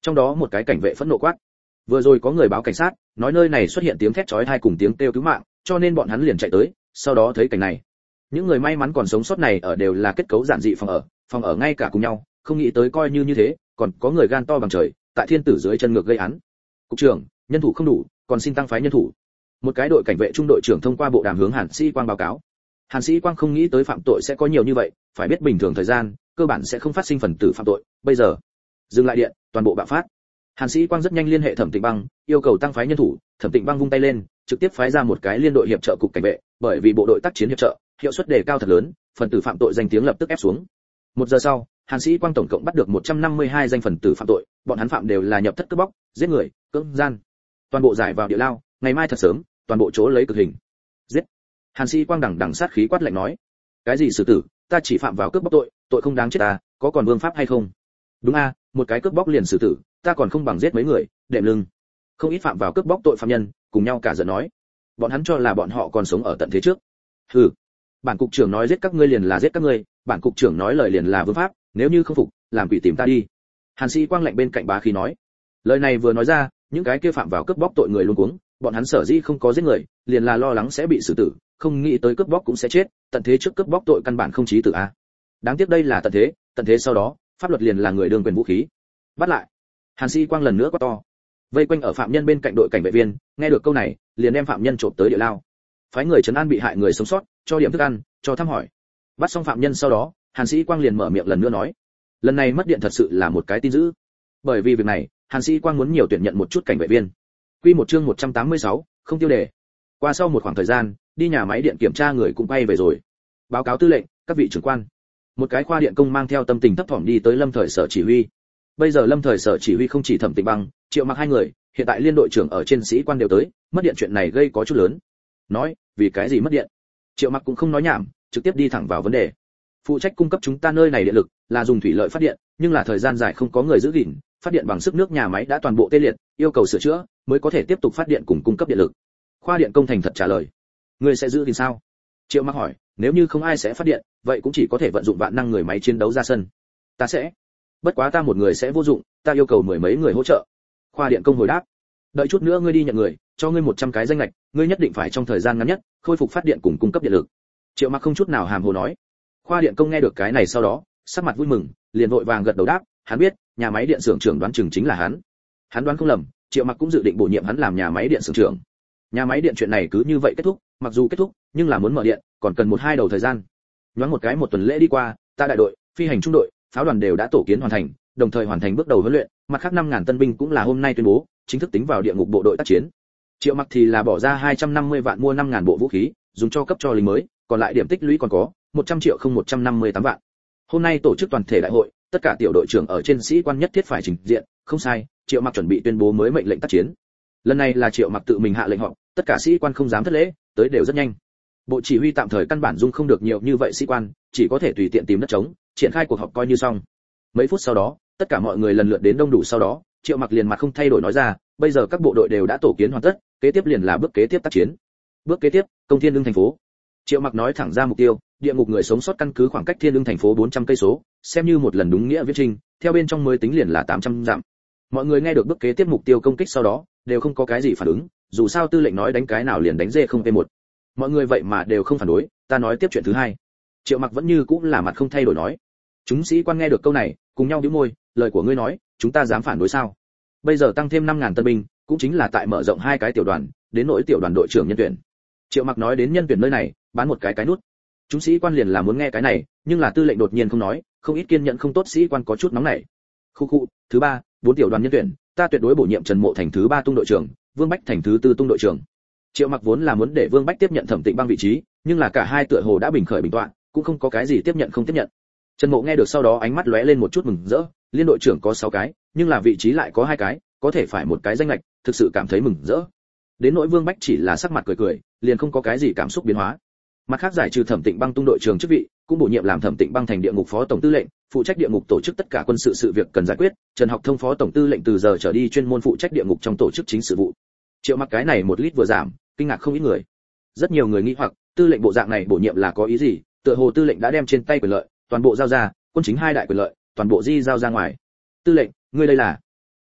Trong đó một cái cảnh vệ phẫn nộ quát: vừa rồi có người báo cảnh sát, nói nơi này xuất hiện tiếng thét chói tai cùng tiếng kêu cứu mạng, cho nên bọn hắn liền chạy tới. Sau đó thấy cảnh này, những người may mắn còn sống sót này ở đều là kết cấu giản dị phòng ở, phòng ở ngay cả cùng nhau, không nghĩ tới coi như như thế, còn có người gan to bằng trời, tại thiên tử dưới chân ngược gây án. Cục trưởng, nhân thủ không đủ, còn xin tăng phái nhân thủ. Một cái đội cảnh vệ trung đội trưởng thông qua bộ đàm hướng Hàn Sĩ Quang báo cáo. Hàn Sĩ Quang không nghĩ tới phạm tội sẽ có nhiều như vậy, phải biết bình thường thời gian, cơ bản sẽ không phát sinh phần tử phạm tội, bây giờ dừng lại điện, toàn bộ bạo phát. Hàn Sĩ Quang rất nhanh liên hệ Thẩm Tịnh Băng, yêu cầu tăng phái nhân thủ. Thẩm Tịnh Băng vung tay lên, trực tiếp phái ra một cái liên đội hiệp trợ cục cảnh vệ, bởi vì bộ đội tác chiến hiệp trợ, hiệu suất đề cao thật lớn, phần tử phạm tội danh tiếng lập tức ép xuống. Một giờ sau, Hàn Sĩ Quang tổng cộng bắt được một trăm năm mươi hai danh phần tử phạm tội, bọn hắn phạm đều là nhập thất cướp bóc, giết người, cưỡng gian. Toàn bộ giải vào địa lao, ngày mai thật sớm, toàn bộ chỗ lấy cực hình. Giết. Hàn Sĩ Quang đằng đằng sát khí quát lạnh nói: cái gì xử tử, ta chỉ phạm vào cướp bóc tội, tội không đáng chết ta, có còn vương pháp hay không? Đúng a, một cái cướp bóc liền xử tử, ta còn không bằng giết mấy người, đệm lưng. Không ít phạm vào cướp bóc tội phạm nhân, cùng nhau cả giận nói. Bọn hắn cho là bọn họ còn sống ở tận thế trước. Hừ, bản cục trưởng nói giết các ngươi liền là giết các ngươi, bản cục trưởng nói lời liền là vương pháp, nếu như không phục, làm quỷ tìm ta đi. Hàn Sĩ Quang lạnh bên cạnh bá khí nói. Lời này vừa nói ra, những cái kia phạm vào cướp bóc tội người luống cuống, bọn hắn sở dĩ không có giết người, liền là lo lắng sẽ bị xử tử, không nghĩ tới cướp bóc cũng sẽ chết, tận thế trước cướp bóc tội căn bản không chí tử a. Đáng tiếc đây là tận thế, tận thế sau đó, pháp luật liền là người đương quyền vũ khí. Bắt lại. Hàn Sĩ Quang lần nữa quát to. Vây quanh ở phạm nhân bên cạnh đội cảnh vệ viên, nghe được câu này, liền đem phạm nhân trộm tới địa lao. Phái người trấn an bị hại người sống sót, cho điểm thức ăn, cho thăm hỏi. Bắt xong phạm nhân sau đó, Hàn Sĩ Quang liền mở miệng lần nữa nói, lần này mất điện thật sự là một cái tin dữ. Bởi vì việc này, Hàn Sĩ Quang muốn nhiều tuyển nhận một chút cảnh vệ viên. Quy một chương một trăm tám mươi sáu, không tiêu đề. Qua sau một khoảng thời gian, đi nhà máy điện kiểm tra người cũng quay về rồi. Báo cáo tư lệnh, các vị trưởng quan. Một cái khoa điện công mang theo tâm tình thấp thỏm đi tới Lâm Thời sở chỉ huy. Bây giờ Lâm Thời sở chỉ huy không chỉ Thẩm Tịnh Băng, Triệu Mặc hai người, hiện tại liên đội trưởng ở trên sĩ quan đều tới, mất điện chuyện này gây có chút lớn. Nói, vì cái gì mất điện? Triệu Mặc cũng không nói nhảm, trực tiếp đi thẳng vào vấn đề. Phụ trách cung cấp chúng ta nơi này điện lực là dùng thủy lợi phát điện, nhưng là thời gian dài không có người giữ gìn, phát điện bằng sức nước nhà máy đã toàn bộ tê liệt, yêu cầu sửa chữa mới có thể tiếp tục phát điện cùng cung cấp điện lực. Khoa điện công thành thật trả lời. Người sẽ giữ gìn sao? Triệu Mặc hỏi, nếu như không ai sẽ phát điện, vậy cũng chỉ có thể vận dụng vạn năng người máy chiến đấu ra sân. Ta sẽ. Bất quá ta một người sẽ vô dụng, ta yêu cầu mười mấy người hỗ trợ. Khoa điện công hồi đáp. Đợi chút nữa ngươi đi nhận người, cho ngươi một trăm cái danh lệch, ngươi nhất định phải trong thời gian ngắn nhất khôi phục phát điện cùng cung cấp điện lực. Triệu Mặc không chút nào hàm hồ nói. Khoa điện công nghe được cái này sau đó, sắc mặt vui mừng, liền vội vàng gật đầu đáp, hắn biết, nhà máy điện xưởng trưởng đoán chừng chính là hắn. Hắn đoán không lầm, Triệu Mặc cũng dự định bổ nhiệm hắn làm nhà máy điện xưởng trưởng. Nhà máy điện chuyện này cứ như vậy kết thúc, mặc dù kết thúc, nhưng là muốn mở điện, còn cần một hai đầu thời gian. Nhoáng một cái một tuần lễ đi qua, ta đại đội, phi hành trung đội, pháo đoàn đều đã tổ kiến hoàn thành, đồng thời hoàn thành bước đầu huấn luyện, mặt khác năm ngàn tân binh cũng là hôm nay tuyên bố, chính thức tính vào địa ngục bộ đội tác chiến. Triệu Mặc thì là bỏ ra hai trăm năm mươi vạn mua năm ngàn bộ vũ khí, dùng cho cấp cho lính mới, còn lại điểm tích lũy còn có một trăm triệu không một trăm năm mươi tám vạn. Hôm nay tổ chức toàn thể đại hội, tất cả tiểu đội trưởng ở trên sĩ quan nhất thiết phải trình diện, không sai, Triệu Mặc chuẩn bị tuyên bố mới mệnh lệnh tác chiến. Lần này là Triệu Mặc tự mình hạ lệnh họp, tất cả sĩ quan không dám thất lễ, tới đều rất nhanh. Bộ chỉ huy tạm thời căn bản dung không được nhiều như vậy sĩ quan, chỉ có thể tùy tiện tìm đất trống, triển khai cuộc họp coi như xong. Mấy phút sau đó, tất cả mọi người lần lượt đến đông đủ sau đó, Triệu Mặc liền mặt không thay đổi nói ra, bây giờ các bộ đội đều đã tổ kiến hoàn tất, kế tiếp liền là bước kế tiếp tác chiến. Bước kế tiếp, công Thiên Ưng thành phố. Triệu Mặc nói thẳng ra mục tiêu, địa ngục người sống sót căn cứ khoảng cách Thiên Ưng thành phố bốn trăm cây số, xem như một lần đúng nghĩa viễn trình, theo bên trong mới tính liền là tám trăm dặm. Mọi người nghe được bước kế tiếp mục tiêu công kích sau đó, đều không có cái gì phản ứng, dù sao tư lệnh nói đánh cái nào liền đánh dê không p một. Mọi người vậy mà đều không phản đối, ta nói tiếp chuyện thứ hai. Triệu Mặc vẫn như cũng là mặt không thay đổi nói. Chúng sĩ quan nghe được câu này, cùng nhau nhíu môi, lời của ngươi nói, chúng ta dám phản đối sao? Bây giờ tăng thêm năm ngàn tân binh, cũng chính là tại mở rộng hai cái tiểu đoàn, đến nỗi tiểu đoàn đội trưởng nhân tuyển. Triệu Mặc nói đến nhân tuyển nơi này, bán một cái cái nút. Chúng sĩ quan liền là muốn nghe cái này, nhưng là tư lệnh đột nhiên không nói, không ít kiên nhẫn không tốt sĩ quan có chút nóng nảy. Khu khu, thứ ba, bốn tiểu đoàn nhân tuyển, ta tuyệt đối bổ nhiệm Trần Mộ thành thứ ba tung đội trưởng, Vương Bách thành thứ tư tung đội trưởng. Triệu Mặc vốn là muốn để Vương Bách tiếp nhận Thẩm Tịnh Băng vị trí, nhưng là cả hai tựa hồ đã bình khởi bình tọa, cũng không có cái gì tiếp nhận không tiếp nhận. Trần Mộ nghe được sau đó ánh mắt lóe lên một chút mừng rỡ, liên đội trưởng có sáu cái, nhưng là vị trí lại có hai cái, có thể phải một cái danh lệch, thực sự cảm thấy mừng rỡ. Đến nỗi Vương Bách chỉ là sắc mặt cười cười, liền không có cái gì cảm xúc biến hóa. Mặt khác giải trừ Thẩm Tịnh Băng tung đội trưởng chức vị, cũng bổ nhiệm làm Thẩm Tịnh Băng thành địa ngục phó tổng tư lệnh, phụ trách địa ngục tổ chức tất cả quân sự sự việc cần giải quyết, Trần Học Thông phó tổng tư lệnh từ giờ trở đi chuyên môn phụ trách địa ngục trong tổ chức chính sự vụ. Triệu Mặc cái này một lít vừa giảm, kinh ngạc không ít người. Rất nhiều người nghĩ hoặc, tư lệnh bộ dạng này bổ nhiệm là có ý gì? Tựa hồ tư lệnh đã đem trên tay quyền lợi, toàn bộ giao ra, quân chính hai đại quyền lợi, toàn bộ di giao ra ngoài. Tư lệnh, ngươi đây là?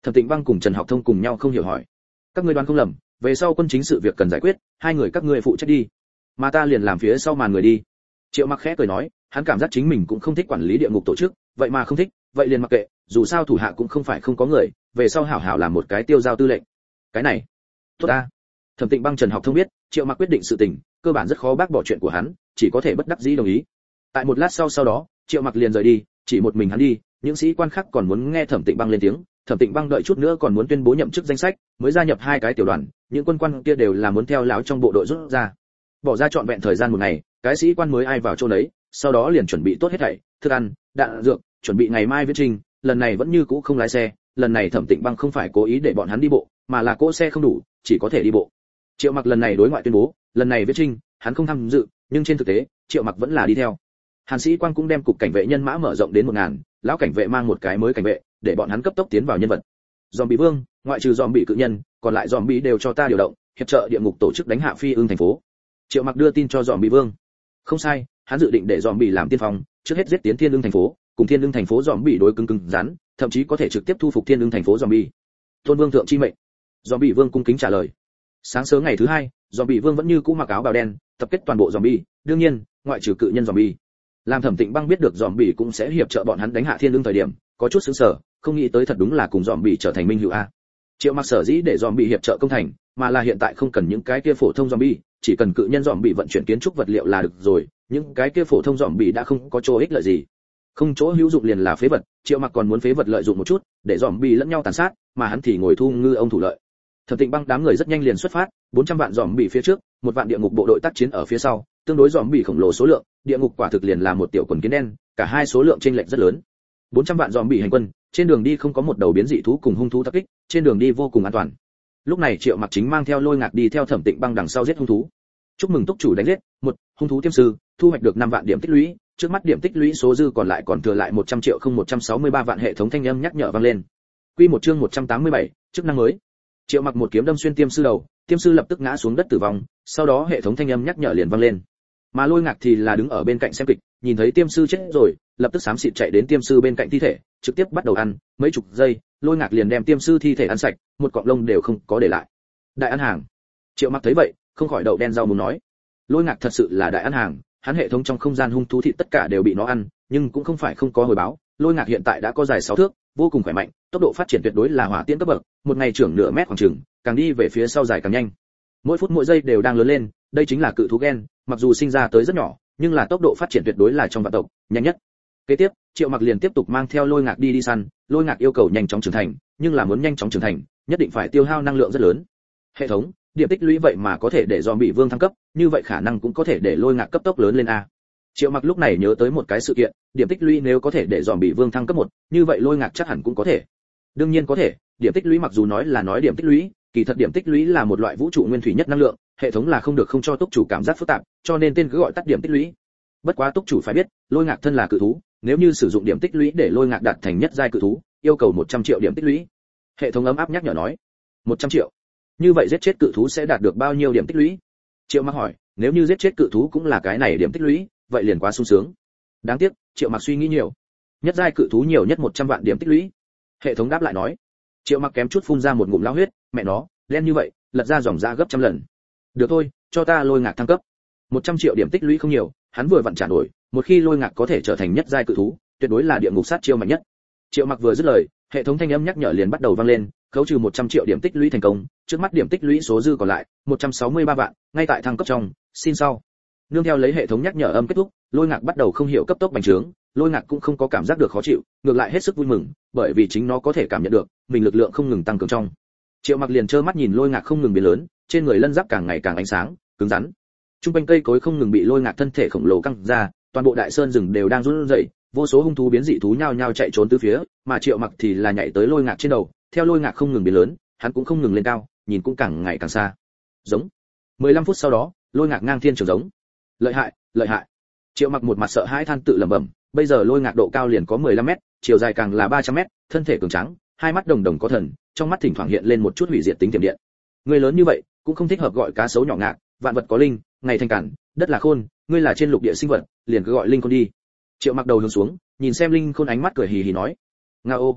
Thẩm Tịnh Băng cùng Trần Học Thông cùng nhau không hiểu hỏi. Các ngươi đoán không lầm, về sau quân chính sự việc cần giải quyết, hai người các ngươi phụ trách đi, mà ta liền làm phía sau màn người đi. Triệu Mặc khẽ cười nói, hắn cảm giác chính mình cũng không thích quản lý địa ngục tổ chức, vậy mà không thích, vậy liền mặc kệ, dù sao thủ hạ cũng không phải không có người, về sau hảo hảo làm một cái tiêu giao tư lệnh. Cái này, tốt ta. Thẩm Tịnh Băng Trần Học Thông biết, Triệu Mặc quyết định sự tình, cơ bản rất khó bác bỏ chuyện của hắn, chỉ có thể bất đắc dĩ đồng ý. Tại một lát sau sau đó, Triệu Mặc liền rời đi, chỉ một mình hắn đi, những sĩ quan khác còn muốn nghe Thẩm Tịnh Băng lên tiếng. Thẩm Tịnh Băng đợi chút nữa còn muốn tuyên bố nhậm chức danh sách, mới gia nhập hai cái tiểu đoàn, những quân quan kia đều là muốn theo láo trong bộ đội rút ra. Bỏ ra trọn vẹn thời gian một ngày, cái sĩ quan mới ai vào chỗ đấy, sau đó liền chuẩn bị tốt hết thảy, thức ăn, đạn dược, chuẩn bị ngày mai viễn trình, lần này vẫn như cũ không lái xe, lần này Thẩm Tịnh Băng không phải cố ý để bọn hắn đi bộ, mà là cỗ xe không đủ, chỉ có thể đi bộ. Triệu Mặc lần này đối ngoại tuyên bố, lần này viễn trình, hắn không tham dự, nhưng trên thực tế, Triệu Mặc vẫn là đi theo. Hàn sĩ quan cũng đem cục cảnh vệ nhân mã mở rộng đến một ngàn, lão cảnh vệ mang một cái mới cảnh vệ, để bọn hắn cấp tốc tiến vào nhân vật. Zombie Vương, ngoại trừ zombie cự nhân, còn lại zombie đều cho ta điều động, hiệp trợ địa ngục tổ chức đánh hạ Phi Ưng thành phố. Triệu Mặc đưa tin cho Zombie Vương. Không sai, hắn dự định để zombie làm tiên phong, trước hết giết tiến Thiên Ưng thành phố, cùng Thiên Ưng thành phố zombie đối cứng cứng rắn, thậm chí có thể trực tiếp thu phục Thiên Ưng thành phố zombie. Tôn Vương thượng chi mệnh. Zombie Vương cung kính trả lời. Sáng sớm ngày thứ hai, zombie Vương vẫn như cũ mặc áo bào đen, tập kết toàn bộ zombie, đương nhiên, ngoại trừ cự nhân zombie. Làm Thẩm Tịnh Băng biết được zombie cũng sẽ hiệp trợ bọn hắn đánh hạ Thiên Ưng thời điểm, có chút sửng sở, không nghĩ tới thật đúng là cùng zombie trở thành minh hữu a. Triệu Mặc sở dĩ để zombie hiệp trợ công thành, mà là hiện tại không cần những cái kia phổ thông zombie, chỉ cần cự nhân zombie vận chuyển kiến trúc vật liệu là được rồi, những cái kia phổ thông zombie đã không có chỗ ích lợi gì. Không chỗ hữu dụng liền là phế vật, Triệu Mặc còn muốn phế vật lợi dụng một chút, để zombie lẫn nhau tàn sát, mà hắn thì ngồi thu ngư ông thủ lợi. Thẩm Tịnh Băng đám người rất nhanh liền xuất phát, bốn trăm vạn zombie phía trước, một vạn địa ngục bộ đội tác chiến ở phía sau, tương đối zombie khổng lồ số lượng, địa ngục quả thực liền là một tiểu quần kiến đen, cả hai số lượng chênh lệch rất lớn. bốn trăm vạn zombie hành quân, trên đường đi không có một đầu biến dị thú cùng hung thú tập kích, trên đường đi vô cùng an toàn. Lúc này Triệu Mặc chính mang theo Lôi Ngạc đi theo Thẩm Tịnh Băng đằng sau giết hung thú. Chúc mừng túc chủ đánh giết một hung thú tiêm sư, thu hoạch được năm vạn điểm tích lũy, trước mắt điểm tích lũy số dư còn lại còn thừa lại một trăm triệu không một trăm sáu mươi ba vạn. Hệ thống thanh âm nhắc nhở vang lên. Quy một chương một trăm tám mươi bảy, chức năng mới. Triệu Mặc một kiếm đâm xuyên tiêm sư đầu, tiêm sư lập tức ngã xuống đất tử vong, sau đó hệ thống thanh âm nhắc nhở liền vang lên. Mà Lôi Ngạc thì là đứng ở bên cạnh xem kịch, nhìn thấy tiêm sư chết rồi, lập tức xám xịt chạy đến tiêm sư bên cạnh thi thể, trực tiếp bắt đầu ăn, mấy chục giây, Lôi Ngạc liền đem tiêm sư thi thể ăn sạch, một cọng lông đều không có để lại. Đại ăn hàng. Triệu Mặc thấy vậy, không khỏi đậu đen rau muống nói. Lôi Ngạc thật sự là đại ăn hàng, hắn hệ thống trong không gian hung thú thịt tất cả đều bị nó ăn, nhưng cũng không phải không có hồi báo. Lôi Ngạc hiện tại đã có dài sáu thước, vô cùng khỏe mạnh, tốc độ phát triển tuyệt đối là hỏa tiễn cấp bậc, một ngày trưởng nửa mét khoảng chừng, càng đi về phía sau dài càng nhanh. Mỗi phút mỗi giây đều đang lớn lên, đây chính là cự thú gen, mặc dù sinh ra tới rất nhỏ, nhưng là tốc độ phát triển tuyệt đối là trong vạn tộc nhanh nhất. Kế tiếp, Triệu Mặc liền tiếp tục mang theo Lôi Ngạc đi đi săn, Lôi Ngạc yêu cầu nhanh chóng trưởng thành, nhưng là muốn nhanh chóng trưởng thành, nhất định phải tiêu hao năng lượng rất lớn. Hệ thống, điểm tích lũy vậy mà có thể để zombie vương thăng cấp, như vậy khả năng cũng có thể để Lôi Ngạc cấp tốc lớn lên a. Triệu Mặc lúc này nhớ tới một cái sự kiện, điểm tích lũy nếu có thể để zombie vương thăng cấp một, như vậy Lôi Ngạc chắc hẳn cũng có thể. Đương nhiên có thể, điểm tích lũy mặc dù nói là nói điểm tích lũy, kỳ thật điểm tích lũy là một loại vũ trụ nguyên thủy nhất năng lượng, hệ thống là không được không cho túc chủ cảm giác phức tạp, cho nên tên cứ gọi tắt điểm tích lũy. Bất quá túc chủ phải biết, Lôi Ngạc thân là cự thú, nếu như sử dụng điểm tích lũy để Lôi Ngạc đạt thành nhất giai cự thú, yêu cầu một trăm triệu điểm tích lũy. Hệ thống ấm áp nhắc nhở nói, một trăm triệu. Như vậy giết chết cự thú sẽ đạt được bao nhiêu điểm tích lũy? Triệu Mặc hỏi, nếu như giết chết cự thú cũng là cái này điểm tích lũy, vậy liền quá sung sướng. Đáng tiếc, Triệu Mặc suy nghĩ nhiều. Nhất giai cự thú nhiều nhất một trăm vạn điểm tích lũy. Hệ thống đáp lại nói. Triệu Mặc kém chút phun ra một ngụm lao huyết, mẹ nó, đen như vậy, lật ra dòng ra gấp trăm lần. Được thôi, cho ta Lôi Ngạc thăng cấp. một trăm triệu điểm tích lũy không nhiều, hắn vừa vặn trả nổi, một khi Lôi Ngạc có thể trở thành nhất giai cự thú, tuyệt đối là địa ngục sát chiêu mạnh nhất. Triệu Mặc vừa dứt lời, hệ thống thanh âm nhắc nhở liền bắt đầu vang lên, khấu trừ một trăm triệu điểm tích lũy thành công, trước mắt điểm tích lũy số dư còn lại một trăm sáu mươi ba vạn, ngay tại thăng cấp trong, xin sau. Nương theo lấy hệ thống nhắc nhở âm kết thúc, Lôi Ngạc bắt đầu không hiểu cấp tốc bành trướng, Lôi Ngạc cũng không có cảm giác được khó chịu, ngược lại hết sức vui mừng, bởi vì chính nó có thể cảm nhận được mình lực lượng không ngừng tăng cường trong. Triệu Mặc liền trơ mắt nhìn Lôi Ngạc không ngừng biến lớn, trên người lân giáp càng ngày càng ánh sáng, cứng rắn. Trung quanh cây cối không ngừng bị Lôi Ngạc thân thể khổng lồ căng ra, toàn bộ đại sơn rừng đều đang run rẩy, vô số hung thú biến dị thú nhao nhao chạy trốn tứ phía, mà Triệu Mặc thì là nhảy tới Lôi Ngạc trên đầu, theo Lôi Ngạc không ngừng biến lớn, hắn cũng không ngừng lên cao, nhìn cũng càng ngày càng xa. Giống. mười lăm phút sau đó, Lôi Ngạc ngang thiên trường giống. Lợi hại, lợi hại. Triệu Mặc một mặt sợ hãi than tự lẩm bẩm, bây giờ Lôi Ngạc độ cao liền có mười lăm mét, chiều dài càng là ba trăm mét, thân thể cường tráng, hai mắt đồng đồng có thần, trong mắt thỉnh thoảng hiện lên một chút hủy diệt tính tiềm điện. Người lớn như vậy, cũng không thích hợp gọi cá sấu nhỏ ngạc, vạn vật có linh, ngày thành cản, đất là khôn, ngươi là trên lục địa sinh vật, liền cứ gọi linh khôn đi. Triệu Mặc đầu hướng xuống, nhìn xem linh khôn ánh mắt cười hì hì nói, ngao ô.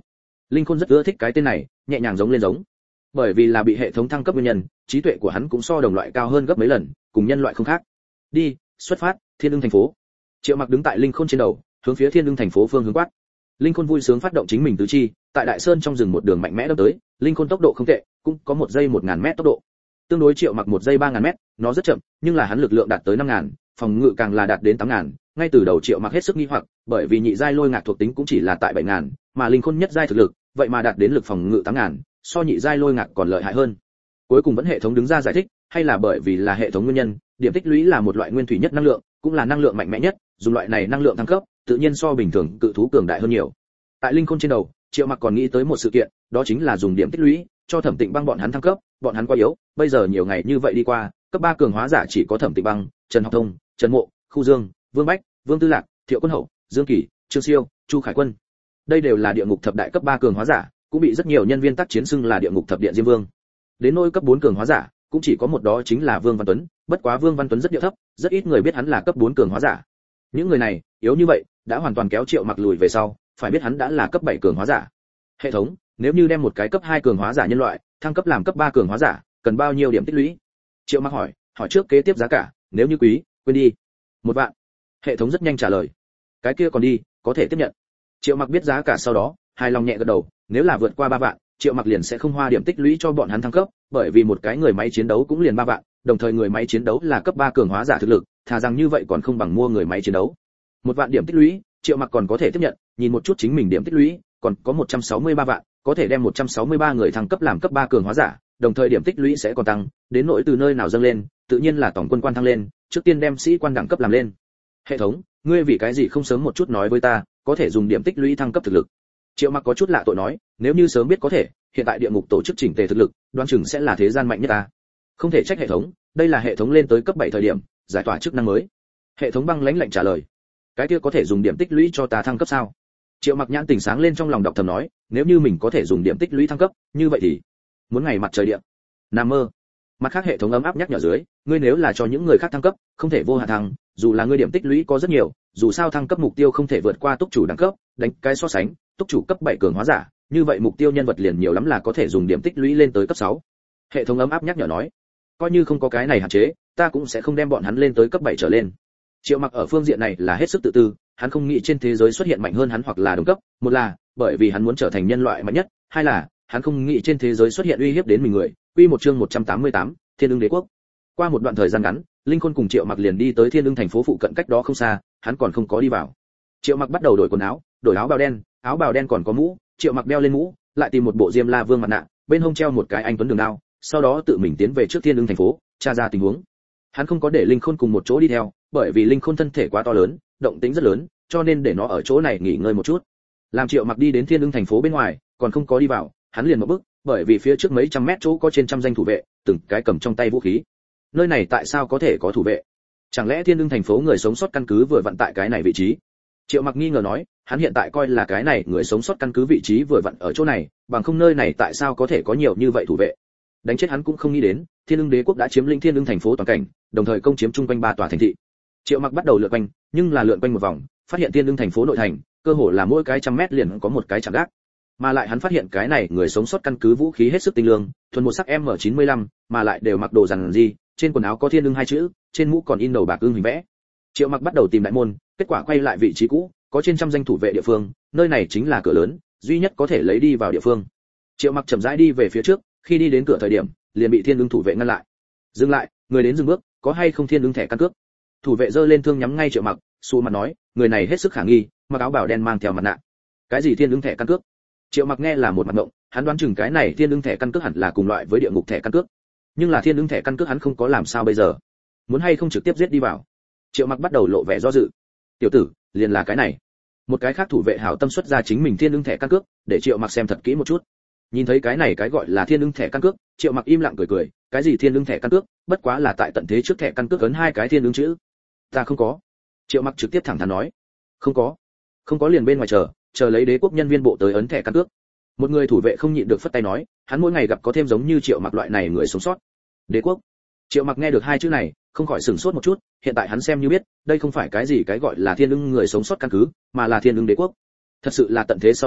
Linh Khôn rất ưa thích cái tên này, nhẹ nhàng giống lên giống. Bởi vì là bị hệ thống thăng cấp nguyên nhân, trí tuệ của hắn cũng so đồng loại cao hơn gấp mấy lần, cùng nhân loại không khác. Đi, xuất phát, Thiên Ưng thành phố. Triệu Mặc đứng tại Linh Khôn trên đầu, hướng phía Thiên Ưng thành phố phương hướng quát. Linh Khôn vui sướng phát động chính mình tứ chi, tại đại sơn trong rừng một đường mạnh mẽ đâm tới. Linh Khôn tốc độ không tệ, cũng có một giây một ngàn mét tốc độ. Tương đối Triệu Mặc một giây ba ngàn mét, nó rất chậm, nhưng là hắn lực lượng đạt tới năm ngàn, phòng ngự càng là đạt đến tám ngàn. Ngay từ đầu Triệu Mặc hết sức nghi hoặc, bởi vì nhị giai lôi ngạc thuộc tính cũng chỉ là tại bảy ngàn, mà Linh Khôn nhất giai thực lực, vậy mà đạt đến lực phòng ngự tám ngàn, so nhị giai lôi ngạc còn lợi hại hơn. Cuối cùng vẫn hệ thống đứng ra giải thích, hay là bởi vì là hệ thống nguyên nhân, điểm tích lũy là một loại nguyên thủy nhất năng lượng, cũng là năng lượng mạnh mẽ nhất, dùng loại này năng lượng thăng cấp, tự nhiên so bình thường cự thú cường đại hơn nhiều. Tại Linh Khôn trên đầu, Triệu Mặc còn nghĩ tới một sự kiện, đó chính là dùng điểm tích lũy cho Thẩm Tịnh Băng bọn hắn thăng cấp, bọn hắn quá yếu, bây giờ nhiều ngày như vậy đi qua, cấp ba cường hóa giả chỉ có Thẩm Tịnh Băng, Trần Học Thông, Trần Mộ, Khu Dương, Vương Bách, Vương Tư Lạc, Thiệu Quân Hậu, Dương Kỳ, Trương Siêu, Chu Khải Quân. Đây đều là địa ngục thập đại cấp ba cường hóa giả, cũng bị rất nhiều nhân viên tác chiến xưng là địa ngục thập điện Diêm Vương. Đến nỗi cấp bốn cường hóa giả, cũng chỉ có một đó chính là Vương Văn Tuấn, bất quá Vương Văn Tuấn rất địa thấp, rất ít người biết hắn là cấp bốn cường hóa giả. Những người này, yếu như vậy, đã hoàn toàn kéo Triệu Mặc lùi về sau, phải biết hắn đã là cấp bảy cường hóa giả. Hệ thống, nếu như đem một cái cấp hai cường hóa giả nhân loại thăng cấp làm cấp ba cường hóa giả, cần bao nhiêu điểm tích lũy? Triệu Mặc hỏi, hỏi trước kế tiếp giá cả, nếu như quý, quên đi. Một vạn. Hệ thống rất nhanh trả lời. Cái kia còn đi, có thể tiếp nhận. Triệu Mặc biết giá cả sau đó, hài lòng nhẹ gật đầu, nếu là vượt qua ba vạn, Triệu Mặc liền sẽ không hoa điểm tích lũy cho bọn hắn thăng cấp, bởi vì một cái người máy chiến đấu cũng liền ba vạn, đồng thời người máy chiến đấu là cấp ba cường hóa giả thực lực, thà rằng như vậy còn không bằng mua người máy chiến đấu. Một vạn điểm tích lũy, Triệu Mặc còn có thể tiếp nhận, nhìn một chút chính mình điểm tích lũy, còn có một trăm sáu mươi ba vạn, có thể đem một trăm sáu mươi ba người thăng cấp làm cấp ba cường hóa giả, đồng thời điểm tích lũy sẽ còn tăng, đến nỗi từ nơi nào dâng lên, tự nhiên là tổng quân quan thăng lên, trước tiên đem sĩ quan đẳng cấp làm lên. Hệ thống, ngươi vì cái gì không sớm một chút nói với ta, có thể dùng điểm tích lũy thăng cấp thực lực? Triệu Mặc có chút lạ tội nói, nếu như sớm biết có thể, hiện tại địa ngục tổ chức chỉnh tề thực lực, đoán chừng sẽ là thế gian mạnh nhất ta. Không thể trách hệ thống, đây là hệ thống lên tới cấp bảy thời điểm, giải tỏa chức năng mới. Hệ thống băng lãnh lạnh trả lời, cái kia có thể dùng điểm tích lũy cho ta thăng cấp sao? Triệu Mặc nhãn tỉnh sáng lên trong lòng đọc thầm nói, nếu như mình có thể dùng điểm tích lũy thăng cấp, như vậy thì muốn ngày mặt trời điện. Nam mơ. Mặt khác hệ thống ấm áp nhắc nhở dưới, ngươi nếu là cho những người khác thăng cấp, không thể vô hạn thăng, dù là ngươi điểm tích lũy có rất nhiều, dù sao thăng cấp mục tiêu không thể vượt qua túc chủ đẳng cấp, đánh cái so sánh, túc chủ cấp bảy cường hóa giả, như vậy mục tiêu nhân vật liền nhiều lắm là có thể dùng điểm tích lũy lên tới cấp sáu. Hệ thống ấm áp nhắc nhở nói, coi như không có cái này hạn chế, ta cũng sẽ không đem bọn hắn lên tới cấp bảy trở lên. Triệu Mặc ở phương diện này là hết sức tự tư, hắn không nghĩ trên thế giới xuất hiện mạnh hơn hắn hoặc là đồng cấp, một là bởi vì hắn muốn trở thành nhân loại mạnh nhất, hai là hắn không nghĩ trên thế giới xuất hiện uy hiếp đến mình người. Quy một chương một trăm tám mươi tám, Thiên Ưng Đế quốc. Qua một đoạn thời gian ngắn, Linh Khôn cùng Triệu Mặc liền đi tới Thiên Ưng thành phố phụ cận cách đó không xa, hắn còn không có đi vào. Triệu Mặc bắt đầu đổi quần áo, đổi áo bào đen, áo bào đen còn có mũ, Triệu Mặc đeo lên mũ, lại tìm một bộ Diêm La Vương mặt nạ, bên hông treo một cái anh tuấn đường đao, sau đó tự mình tiến về trước Thiên Ưng thành phố, tra ra tình huống. Hắn không có để Linh Khôn cùng một chỗ đi theo, bởi vì Linh Khôn thân thể quá to lớn, động tĩnh rất lớn, cho nên để nó ở chỗ này nghỉ ngơi một chút. Làm Triệu Mặc đi đến Thiên Ưng thành phố bên ngoài, còn không có đi vào, hắn liền một bước, bởi vì phía trước mấy trăm mét chỗ có trên trăm danh thủ vệ, từng cái cầm trong tay vũ khí. Nơi này tại sao có thể có thủ vệ? Chẳng lẽ Thiên Ưng thành phố người sống sót căn cứ vừa vặn tại cái này vị trí? Triệu Mặc nghi ngờ nói, hắn hiện tại coi là cái này người sống sót căn cứ vị trí vừa vặn ở chỗ này, bằng không nơi này tại sao có thể có nhiều như vậy thủ vệ? Đánh chết hắn cũng không nghĩ đến, Thiên Ưng Đế quốc đã chiếm lĩnh Thiên Ưng thành phố toàn cảnh, đồng thời công chiếm chung quanh ba tòa thành thị. Triệu Mặc bắt đầu lượn quanh, nhưng là lượn quanh một vòng, phát hiện Thiên Ưng thành phố nội thành, cơ hồ là mỗi cái trăm mét liền có một cái trạm gác. Mà lại hắn phát hiện cái này người sống sót căn cứ vũ khí hết sức tinh lương, thuần một sắc M chín mươi lăm, mà lại đều mặc đồ rằn gì, trên quần áo có Thiên Ưng hai chữ, trên mũ còn in đầu bạc ưng hình vẽ. Triệu Mặc bắt đầu tìm đại môn, kết quả quay lại vị trí cũ, có trên trăm danh thủ vệ địa phương, nơi này chính là cửa lớn, duy nhất có thể lấy đi vào địa phương. Triệu Mặc chậm rãi đi về phía trước, khi đi đến cửa thời điểm, liền bị Thiên Ưng thủ vệ ngăn lại. Dừng lại, người đến dừng bước, có hay không Thiên Ưng thẻ căn cước? Thủ vệ giơ lên thương nhắm ngay Triệu Mặc, xù mặt nói, người này hết sức khả nghi, mặc áo bào đen mang theo mặt nạ. Cái gì Thiên Ưng thẻ căn cước? Triệu Mặc nghe là một mặt ngộng, hắn đoán chừng cái này Thiên Ưng thẻ căn cước hẳn là cùng loại với địa ngục thẻ căn cước. Nhưng là Thiên Ưng thẻ căn cước hắn không có làm sao bây giờ? Muốn hay không trực tiếp giết đi vào? Triệu Mặc bắt đầu lộ vẻ do dự. Tiểu tử, liền là cái này. Một cái khác thủ vệ hảo tâm xuất ra chính mình Thiên Ưng thẻ căn cước, để Triệu Mặc xem thật kỹ một chút. Nhìn thấy cái này cái gọi là Thiên Ưng thẻ căn cước, Triệu Mặc im lặng cười cười, cái gì Thiên Ưng thẻ căn cước, bất quá là tại tận thế trước thẻ căn cước ấn hai cái Thiên Ưng chữ. Ta không có. Triệu Mặc trực tiếp thẳng thắn nói. Không có. Không có liền bên ngoài chờ, chờ lấy đế quốc nhân viên bộ tới ấn thẻ căn cước. Một người thủ vệ không nhịn được phất tay nói, hắn mỗi ngày gặp có thêm giống như Triệu Mặc loại này người sống sót. Đế quốc. Triệu Mặc nghe được hai chữ này, không khỏi sửng sốt một chút, hiện tại hắn xem như biết, đây không phải cái gì cái gọi là Thiên Ưng người sống sót căn cứ, mà là Thiên Ưng Đế quốc. Thật sự là tận thế sau đó,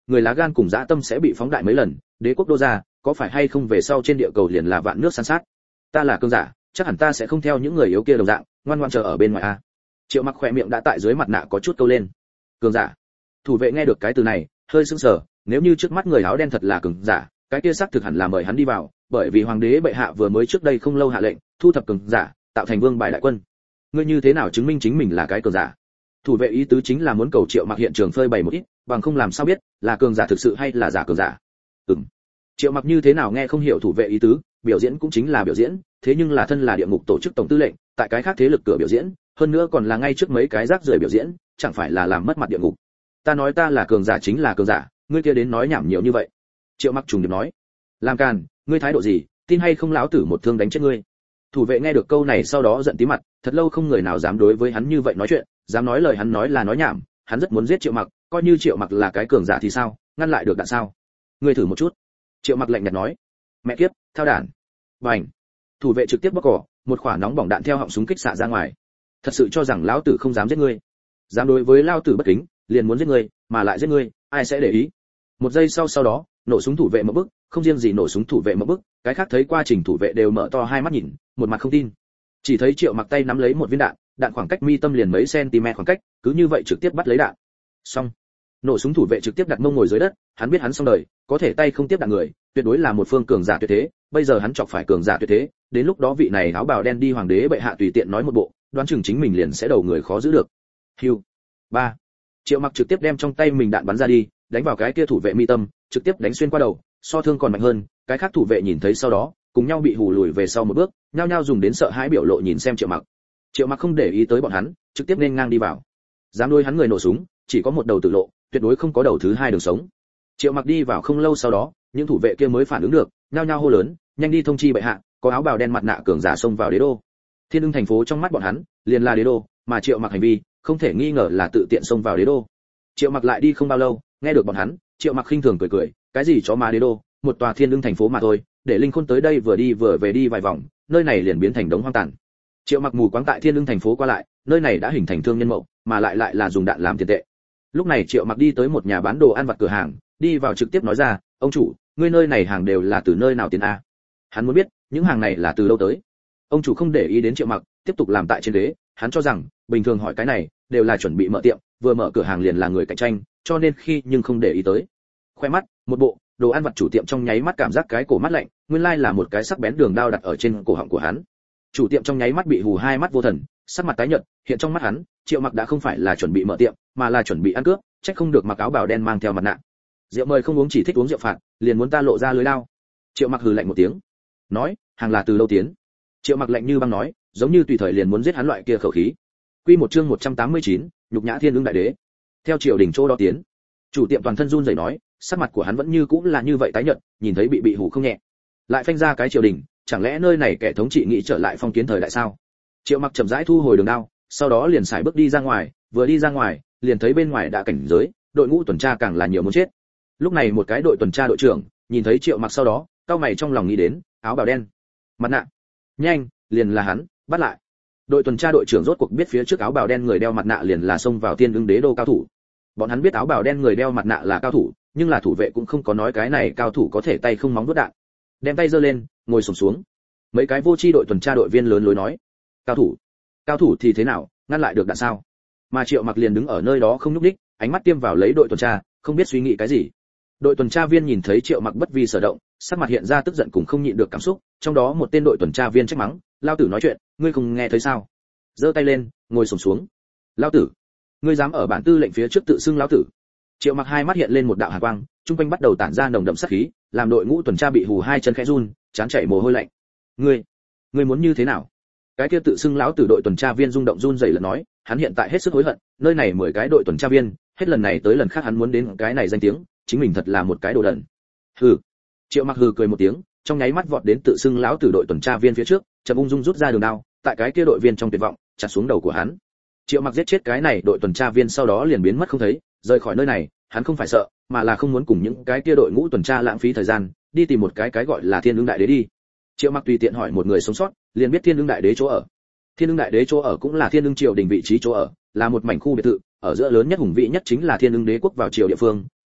người lá gan cùng dã tâm sẽ bị phóng đại mấy lần, đế quốc đô gia, có phải hay không về sau trên địa cầu liền là vạn nước san sát. Ta là cường giả, chắc hẳn ta sẽ không theo những người yếu kia đồng dạng, ngoan ngoãn chờ ở bên ngoài a. Triệu Mặc khỏe miệng đã tại dưới mặt nạ có chút câu lên. Cường giả. Thủ vệ nghe được cái từ này, hơi sững sờ, nếu như trước mắt người áo đen thật là cường giả, cái kia xác thực hẳn là mời hắn đi vào, bởi vì hoàng đế bệ hạ vừa mới trước đây không lâu hạ lệnh, thu thập cường giả, tạo thành vương bài đại quân. Ngươi như thế nào chứng minh chính mình là cái cường giả? Thủ vệ ý tứ chính là muốn cầu Triệu Mặc hiện trường phơi bày một ít, bằng không làm sao biết là cường giả thực sự hay là giả cường giả. Ừm. Triệu Mặc như thế nào nghe không hiểu thủ vệ ý tứ, biểu diễn cũng chính là biểu diễn, thế nhưng là thân là địa ngục tổ chức tổng tư lệnh, tại cái khác thế lực cửa biểu diễn, hơn nữa còn là ngay trước mấy cái rác rưởi biểu diễn, chẳng phải là làm mất mặt địa ngục. Ta nói ta là cường giả chính là cường giả, ngươi kia đến nói nhảm nhiều như vậy. Triệu Mặc trùng điệp nói. Làm càn, ngươi thái độ gì, tin hay không lão tử một thương đánh chết ngươi. Thủ vệ nghe được câu này sau đó giận tí mặt, thật lâu không người nào dám đối với hắn như vậy nói chuyện, dám nói lời hắn nói là nói nhảm, hắn rất muốn giết Triệu Mặc, coi như Triệu Mặc là cái cường giả thì sao, ngăn lại được đạn sao? Ngươi thử một chút. Triệu Mặc lạnh nhạt nói. Mẹ kiếp, thao đản. Bành. Thủ vệ trực tiếp bóc cỏ, một quả nóng bỏng đạn theo họng súng kích xạ ra ngoài. Thật sự cho rằng lão tử không dám giết ngươi? Dám đối với lão tử bất kính, liền muốn giết ngươi, mà lại giết ngươi, ai sẽ để ý? Một giây sau sau đó, nổ súng thủ vệ một bức, không riêng gì nổ súng thủ vệ một bức, cái khác thấy quá trình thủ vệ đều mở to hai mắt nhìn, một mặt không tin. Chỉ thấy Triệu Mặc tay nắm lấy một viên đạn, đạn khoảng cách mi tâm liền mấy cm khoảng cách, cứ như vậy trực tiếp bắt lấy đạn. Xong. Nổ súng thủ vệ trực tiếp đặt mông ngồi dưới đất, hắn biết hắn xong đời, có thể tay không tiếp đạn người, tuyệt đối là một phương cường giả tuyệt thế, bây giờ hắn chọc phải cường giả tuyệt thế, đến lúc đó vị này áo bào đen đi hoàng đế bệ hạ tùy tiện nói một bộ, đoán chừng chính mình liền sẽ đầu người khó giữ được. Hưu. ba. Triệu Mặc trực tiếp đem trong tay mình đạn bắn ra đi, đánh vào cái kia thủ vệ mi tâm, trực tiếp đánh xuyên qua đầu, so thương còn mạnh hơn, cái khác thủ vệ nhìn thấy sau đó, cùng nhau bị hù lùi về sau một bước, nhao nhao dùng đến sợ hãi biểu lộ nhìn xem Triệu Mặc. Triệu Mặc không để ý tới bọn hắn, trực tiếp nên ngang đi vào. Dám đối hắn người nổ súng, chỉ có một đầu tử lộ, tuyệt đối không có đầu thứ hai đường sống. Triệu Mặc đi vào không lâu sau đó, những thủ vệ kia mới phản ứng được, nhao nhao hô lớn, nhanh đi thông chi bệ hạ, có áo bào đen mặt nạ cường giả xông vào đế đô. Thiên Ưng thành phố trong mắt bọn hắn, liền là đế đô, mà Triệu Mặc hành vi, không thể nghi ngờ là tự tiện xông vào đế đô. Triệu Mặc lại đi không bao lâu, nghe được bọn hắn, Triệu Mặc khinh thường cười cười, cái gì chó má đế đô, một tòa Thiên Ưng thành phố mà thôi, để Linh Khôn tới đây vừa đi vừa về đi vài vòng, nơi này liền biến thành đống hoang tàn. Triệu Mặc mù quáng tại Thiên Ưng thành phố qua lại, nơi này đã hình thành thương nhân mậu, mà lại lại là dùng đạn làm tiền tệ. Lúc này Triệu Mặc đi tới một nhà bán đồ ăn vặt cửa hàng, đi vào trực tiếp nói ra, ông chủ, ngươi nơi này hàng đều là từ nơi nào tiền a? Hắn muốn biết, những hàng này là từ đâu tới. Ông chủ không để ý đến Triệu Mặc, tiếp tục làm tại trên ghế, hắn cho rằng, bình thường hỏi cái này, đều là chuẩn bị mở tiệm, vừa mở cửa hàng liền là người cạnh tranh, cho nên khi nhưng không để ý tới. Khoe mắt, một bộ, đồ ăn vặt chủ tiệm trong nháy mắt cảm giác cái cổ mắt lạnh, nguyên lai là một cái sắc bén đường đao đặt ở trên cổ họng của hắn. Chủ tiệm trong nháy mắt bị hù hai mắt vô thần, sắc mặt tái nhợt, hiện trong mắt hắn, Triệu Mặc đã không phải là chuẩn bị mở tiệm, mà là chuẩn bị ăn cướp, trách không được mặc áo bào đen mang theo mặt nạ. Rượu mời không uống chỉ thích uống rượu phạt, liền muốn ta lộ ra lưới lao. Triệu Mặc hừ lạnh một tiếng, nói, hàng là từ lâu tiến. Triệu Mặc lạnh như băng nói, giống như tùy thời liền muốn giết hắn loại kia khẩu khí. Quy một chương một trăm tám mươi chín, nhục nhã Thiên Ưng đại đế. Theo triều đình chỗ đó tiến. Chủ tiệm toàn thân run rẩy nói, sắc mặt của hắn vẫn như cũ là như vậy tái nhợt, nhìn thấy bị bị hù không nhẹ. Lại phanh ra cái triều đình, chẳng lẽ nơi này kẻ thống trị nghĩ trở lại phong kiến thời đại sao? Triệu Mặc chậm rãi thu hồi đường đao, sau đó liền xài bước đi ra ngoài, vừa đi ra ngoài, liền thấy bên ngoài đã cảnh giới, đội ngũ tuần tra càng là nhiều muốn chết. Lúc này một cái đội tuần tra đội trưởng, nhìn thấy Triệu Mặc sau đó, cau mày trong lòng nghĩ đến, áo bào đen, mặt nạ. Nhanh, liền là hắn, bắt lại. Đội tuần tra đội trưởng rốt cuộc biết phía trước áo bào đen người đeo mặt nạ liền là xông vào Thiên Ưng đế đô cao thủ. Bọn hắn biết áo bào đen người đeo mặt nạ là cao thủ, nhưng là thủ vệ cũng không có nói cái này cao thủ có thể tay không móng vuốt đạn. Đem tay giơ lên, ngồi xổm xuống. Mấy cái vô tri đội tuần tra đội viên lớn lối nói, cao thủ, cao thủ thì thế nào, ngăn lại được đạn sao? Mà Triệu Mặc liền đứng ở nơi đó không nhúc nhích, ánh mắt tiêm vào lấy đội tuần tra, không biết suy nghĩ cái gì. Đội tuần tra viên nhìn thấy Triệu Mặc bất vi sở động, sắc mặt hiện ra tức giận cùng không nhịn được cảm xúc, trong đó một tên đội tuần tra viên trách mắng, lao tử nói chuyện, ngươi không nghe thấy sao? Giơ tay lên, ngồi xổm xuống. Lao tử, ngươi dám ở bản tư lệnh phía trước tự xưng lão tử? Triệu Mặc hai mắt hiện lên một đạo hàn quang, trung quanh bắt đầu tản ra nồng đậm sát khí, làm đội ngũ tuần tra bị hù hai chân khẽ run, chán chảy mồ hôi lạnh. Ngươi, ngươi muốn như thế nào? Cái kia tự xưng lão tử đội tuần tra viên rung động run rẩy lần nói, hắn hiện tại hết sức hối hận, nơi này mười cái đội tuần tra viên, hết lần này tới lần khác hắn muốn đến cái này danh tiếng, chính mình thật là một cái đồ đần. Hừ. Triệu Mặc hừ cười một tiếng, trong nháy mắt vọt đến tự xưng lão tử đội tuần tra viên phía trước, chậm ung dung rút ra đường đao, tại cái kia đội viên trong tuyệt vọng, chặt xuống đầu của hắn. Triệu Mặc giết chết cái này đội tuần tra viên sau đó liền biến mất không thấy, rời khỏi nơi này, hắn không phải sợ, mà là không muốn cùng những cái kia đội ngũ tuần tra lãng phí thời gian, đi tìm một cái cái gọi là Thiên Ưng đại đế đi. Triệu Mặc tùy tiện hỏi một người sống sót, liền biết Thiên Ưng đại đế chỗ ở. Thiên Ưng đại đế chỗ ở cũng là Thiên Ưng triều đình vị trí chỗ ở, là một mảnh khu biệt thự, ở giữa lớn nhất hùng vĩ nhất chính là Thiên Ưng đế quốc vào triều địa phương,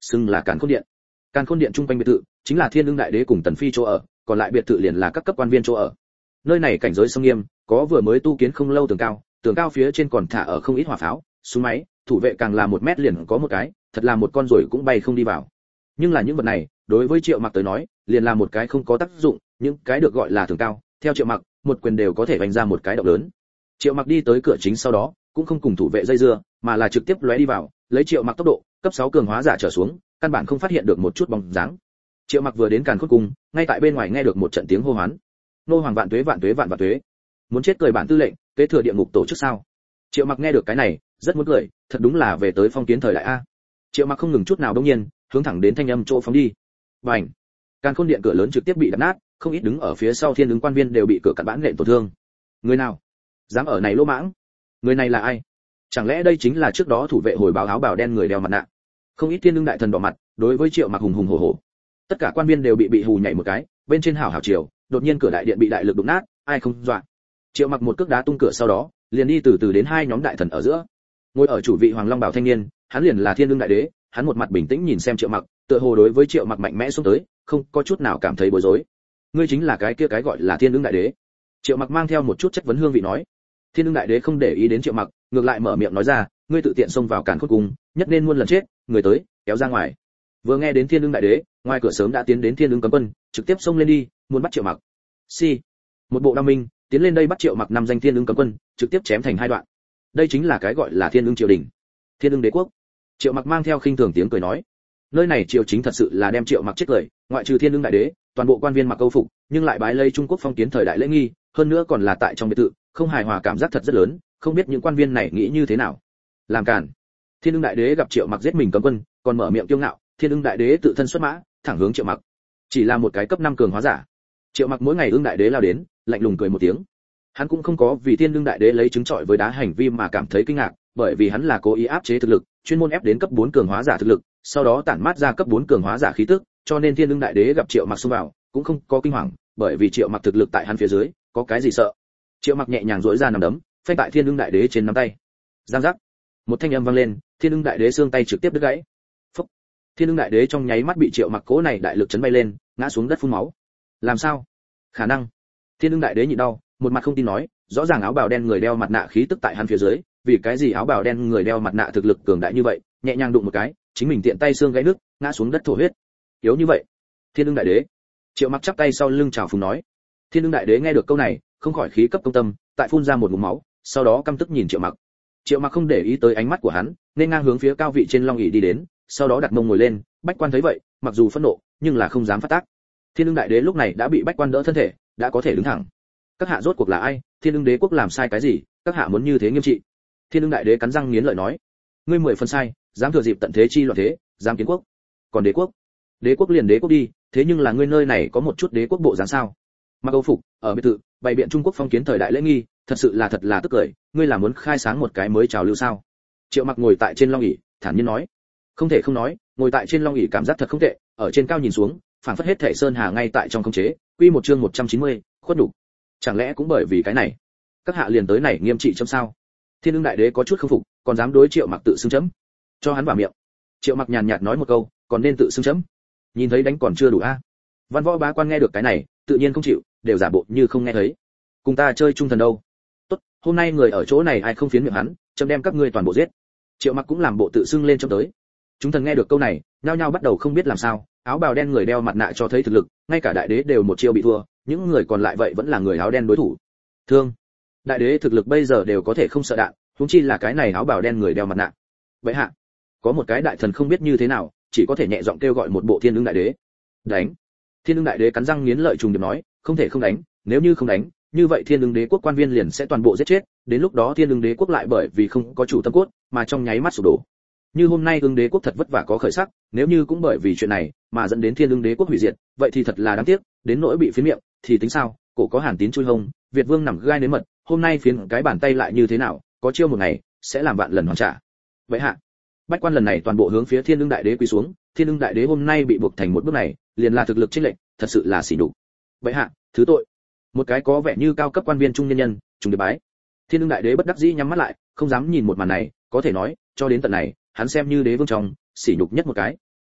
xưng là Càn Khôn Điện. Càn Khôn Điện trung quanh biệt thự chính là Thiên Ưng Đại Đế cùng Tần Phi chỗ ở, còn lại biệt thự liền là các cấp quan viên chỗ ở. Nơi này cảnh giới sông nghiêm, có vừa mới tu kiến không lâu tường cao, tường cao phía trên còn thả ở không ít hỏa pháo, súng máy, thủ vệ càng là một mét liền có một cái, thật là một con rồi cũng bay không đi vào. Nhưng là những vật này, đối với Triệu Mặc tới nói, liền là một cái không có tác dụng, những cái được gọi là tường cao, theo Triệu Mặc, một quyền đều có thể vành ra một cái động lớn. Triệu Mặc đi tới cửa chính sau đó, cũng không cùng thủ vệ dây dưa, mà là trực tiếp lóe đi vào, lấy Triệu Mặc tốc độ, cấp sáu cường hóa giả trở xuống, căn bản không phát hiện được một chút bóng dáng. Triệu Mặc vừa đến Càn Khôn Cung, ngay tại bên ngoài nghe được một trận tiếng hô hoán. Nô hoàng vạn tuế vạn tuế vạn vạn tuế. Muốn chết cười bản tư lệnh, kế thừa địa ngục tổ chức sao? Triệu Mặc nghe được cái này, rất muốn cười, thật đúng là về tới phong kiến thời đại a. Triệu Mặc không ngừng chút nào đương nhiên, hướng thẳng đến thanh âm chỗ phóng đi. Bành! Càn Khôn Điện cửa lớn trực tiếp bị đập nát, không ít đứng ở phía sau Thiên Ứng quan viên đều bị cửa cặn bã nện tổn thương. Người nào dám ở này lỗ mãng? Người này là ai? Chẳng lẽ đây chính là trước đó thủ vệ hồi báo áo bào đen người đeo mặt nạ? Không ít Thiên Ứng đại thần đỏ mặt, đối với Triệu Mặc hùng hùng hổ hổ. Tất cả quan viên đều bị bị hù nhảy một cái, bên trên hảo hảo chiều, đột nhiên cửa đại điện bị đại lực đụng nát, ai không dọa. Triệu Mặc một cước đá tung cửa sau đó, liền đi từ từ đến hai nhóm đại thần ở giữa. Ngồi ở chủ vị Hoàng Long bảo thanh niên, hắn liền là Thiên Ưng Đại Đế, hắn một mặt bình tĩnh nhìn xem Triệu Mặc, tựa hồ đối với Triệu Mặc mạnh mẽ xuống tới, không có chút nào cảm thấy bối rối. Ngươi chính là cái kia cái gọi là Thiên Ưng Đại Đế. Triệu Mặc mang theo một chút chất vấn hương vị nói. Thiên Ưng Đại Đế không để ý đến Triệu Mặc, ngược lại mở miệng nói ra, ngươi tự tiện xông vào Càn Khôn Cung, nhất nên muôn lần chết, người tới, kéo ra ngoài. Vừa nghe đến Thiên Ưng Đại Đế, ngoài cửa sớm đã tiến đến Thiên Ưng cấm quân, trực tiếp xông lên đi, muốn bắt Triệu Mặc. Si, một bộ đao minh, tiến lên đây bắt Triệu Mặc năm danh Thiên Ưng cấm quân, trực tiếp chém thành hai đoạn. Đây chính là cái gọi là Thiên Ưng triều đình, Thiên Ưng đế quốc. Triệu Mặc mang theo khinh thường tiếng cười nói, nơi này triều chính thật sự là đem Triệu Mặc chết cười, ngoại trừ Thiên Ưng Đại Đế, toàn bộ quan viên mặc câu phục, nhưng lại bái lấy Trung Quốc phong kiến thời đại lễ nghi, hơn nữa còn là tại trong biệt thự, không hài hòa cảm giác thật rất lớn, không biết những quan viên này nghĩ như thế nào. Làm cản. Thiên Ưng Đại Đế gặp Triệu Mặc giết mình cấm quân, còn mở miệng kiêu ngạo, Thiên Ưng Đại Đế tự thân xuất mã, thẳng hướng Triệu Mặc. Chỉ là một cái cấp năm cường hóa giả. Triệu Mặc mỗi ngày Ưng Đại Đế lao đến, lạnh lùng cười một tiếng. Hắn cũng không có vì Thiên Ưng Đại Đế lấy trứng trọi với đá hành vi mà cảm thấy kinh ngạc, bởi vì hắn là cố ý áp chế thực lực, chuyên môn ép đến cấp bốn cường hóa giả thực lực, sau đó tản mát ra cấp bốn cường hóa giả khí tức, cho nên Thiên Ưng Đại Đế gặp Triệu Mặc xông vào, cũng không có kinh hoàng, bởi vì Triệu Mặc thực lực tại hắn phía dưới, có cái gì sợ. Triệu Mặc nhẹ nhàng duỗi ra nắm đấm, phanh tại Thiên Ưng Đại Đế trên nắm tay. Giang giác. Một thanh âm vang lên, Thiên Ưng Đại Đế xương tay trực tiếp đứt gãy. Phốc. Thiên Ưng Đại Đế trong nháy mắt bị Triệu Mặc cố này đại lực chấn bay lên, ngã xuống đất phun máu. Làm sao? Khả năng. Thiên Ưng Đại Đế nhịn đau, một mặt không tin nói, rõ ràng áo bào đen người đeo mặt nạ khí tức tại hắn phía dưới, vì cái gì áo bào đen người đeo mặt nạ thực lực cường đại như vậy, nhẹ nhàng đụng một cái, chính mình tiện tay xương gãy nước, ngã xuống đất thổ huyết. Yếu như vậy. Thiên Ưng Đại Đế. Triệu Mặc chắp tay sau lưng chào phúng nói. Thiên Ưng Đại Đế nghe được câu này, không khỏi khí cấp công tâm, tại phun ra một ngụm máu, sau đó căm tức nhìn Triệu Mặc. Triệu Mặc không để ý tới ánh mắt của hắn, nên ngang hướng phía cao vị trên long ỷ đi đến, sau đó đặt mông ngồi lên. Bách Quan thấy vậy, mặc dù phẫn nộ, nhưng là không dám phát tác. Thiên Ưng Đại Đế lúc này đã bị Bách Quan đỡ thân thể, đã có thể đứng thẳng. Các hạ rốt cuộc là ai? Thiên Ưng Đế quốc làm sai cái gì? Các hạ muốn như thế nghiêm trị? Thiên Ưng Đại Đế cắn răng nghiến lợi nói, ngươi mười phần sai, dám thừa dịp tận thế chi loạn thế, dám kiến quốc. Còn đế quốc? Đế quốc liền đế quốc đi, thế nhưng là ngươi nơi này có một chút đế quốc bộ dáng sao? Mặc Âu phục, ở biệt thự, bày biện Trung Quốc phong kiến thời đại lễ nghi, thật sự là thật là tức cười, ngươi là muốn khai sáng một cái mới trào lưu sao? Triệu Mặc ngồi tại trên long ỷ, thản nhiên nói, không thể không nói, ngồi tại trên long ỷ cảm giác thật không tệ, ở trên cao nhìn xuống, phảng phất hết thể sơn hà ngay tại trong khống chế. Quy một chương một trăm chín mươi, khuất đủ. Chẳng lẽ cũng bởi vì cái này, các hạ liền tới này nghiêm trị chấm sao? Thiên Ưng Đại Đế có chút không phục, còn dám đối Triệu Mặc tự xưng chấm. Cho hắn vào miệng. Triệu Mặc nhàn nhạt nói một câu, còn nên tự xưng chấm. Nhìn thấy đánh còn chưa đủ a. Văn Võ bá quan nghe được cái này, tự nhiên không chịu, đều giả bộ như không nghe thấy. Cùng ta chơi trung thần đâu? Tốt, hôm nay người ở chỗ này ai không phiến miệng hắn, chấm đem các ngươi toàn bộ giết. Triệu Mặc cũng làm bộ tự xưng lên chấm tới. Chúng thần nghe được câu này, nhao nhao bắt đầu không biết làm sao, áo bào đen người đeo mặt nạ cho thấy thực lực, ngay cả đại đế đều một chiêu bị thua, những người còn lại vậy vẫn là người áo đen đối thủ. Thương, đại đế thực lực bây giờ đều có thể không sợ đạn, huống chi là cái này áo bào đen người đeo mặt nạ. Vậy hạ, có một cái đại thần không biết như thế nào, chỉ có thể nhẹ giọng kêu gọi một bộ Thiên Ưng Đại Đế. Đánh. Thiên Ưng Đại Đế cắn răng nghiến lợi trùng điệp nói, không thể không đánh, nếu như không đánh, như vậy Thiên Ưng Đế quốc quan viên liền sẽ toàn bộ giết chết, đến lúc đó Thiên Ưng Đế quốc lại bởi vì không có chủ tâm cốt, mà trong nháy mắt sụp đổ. Như hôm nay Ưng Đế quốc thật vất vả có khởi sắc, nếu như cũng bởi vì chuyện này mà dẫn đến Thiên Ưng Đế quốc hủy diệt, vậy thì thật là đáng tiếc, đến nỗi bị phiến miệng thì tính sao, cổ có Hàn Tín chui hông, Việt Vương nằm gai nếm mật, hôm nay phiến cái bàn tay lại như thế nào, có chiêu một ngày sẽ làm vạn lần hoàn trả. Vậy hạ, Bách Quan lần này toàn bộ hướng phía Thiên Ưng Đại Đế quỳ xuống, Thiên Ưng Đại Đế hôm nay bị buộc thành một bước này, liền là thực lực chênh lệch, thật sự là sỉ nhục. Vậy hạ, thứ tội. Một cái có vẻ như cao cấp quan viên trung nhân nhân, trùng điệp bái. Thiên Ưng Đại Đế bất đắc dĩ nhắm mắt lại, không dám nhìn một màn này, có thể nói, cho đến tận này, hắn xem như đế vương trong, sỉ nhục nhất một cái.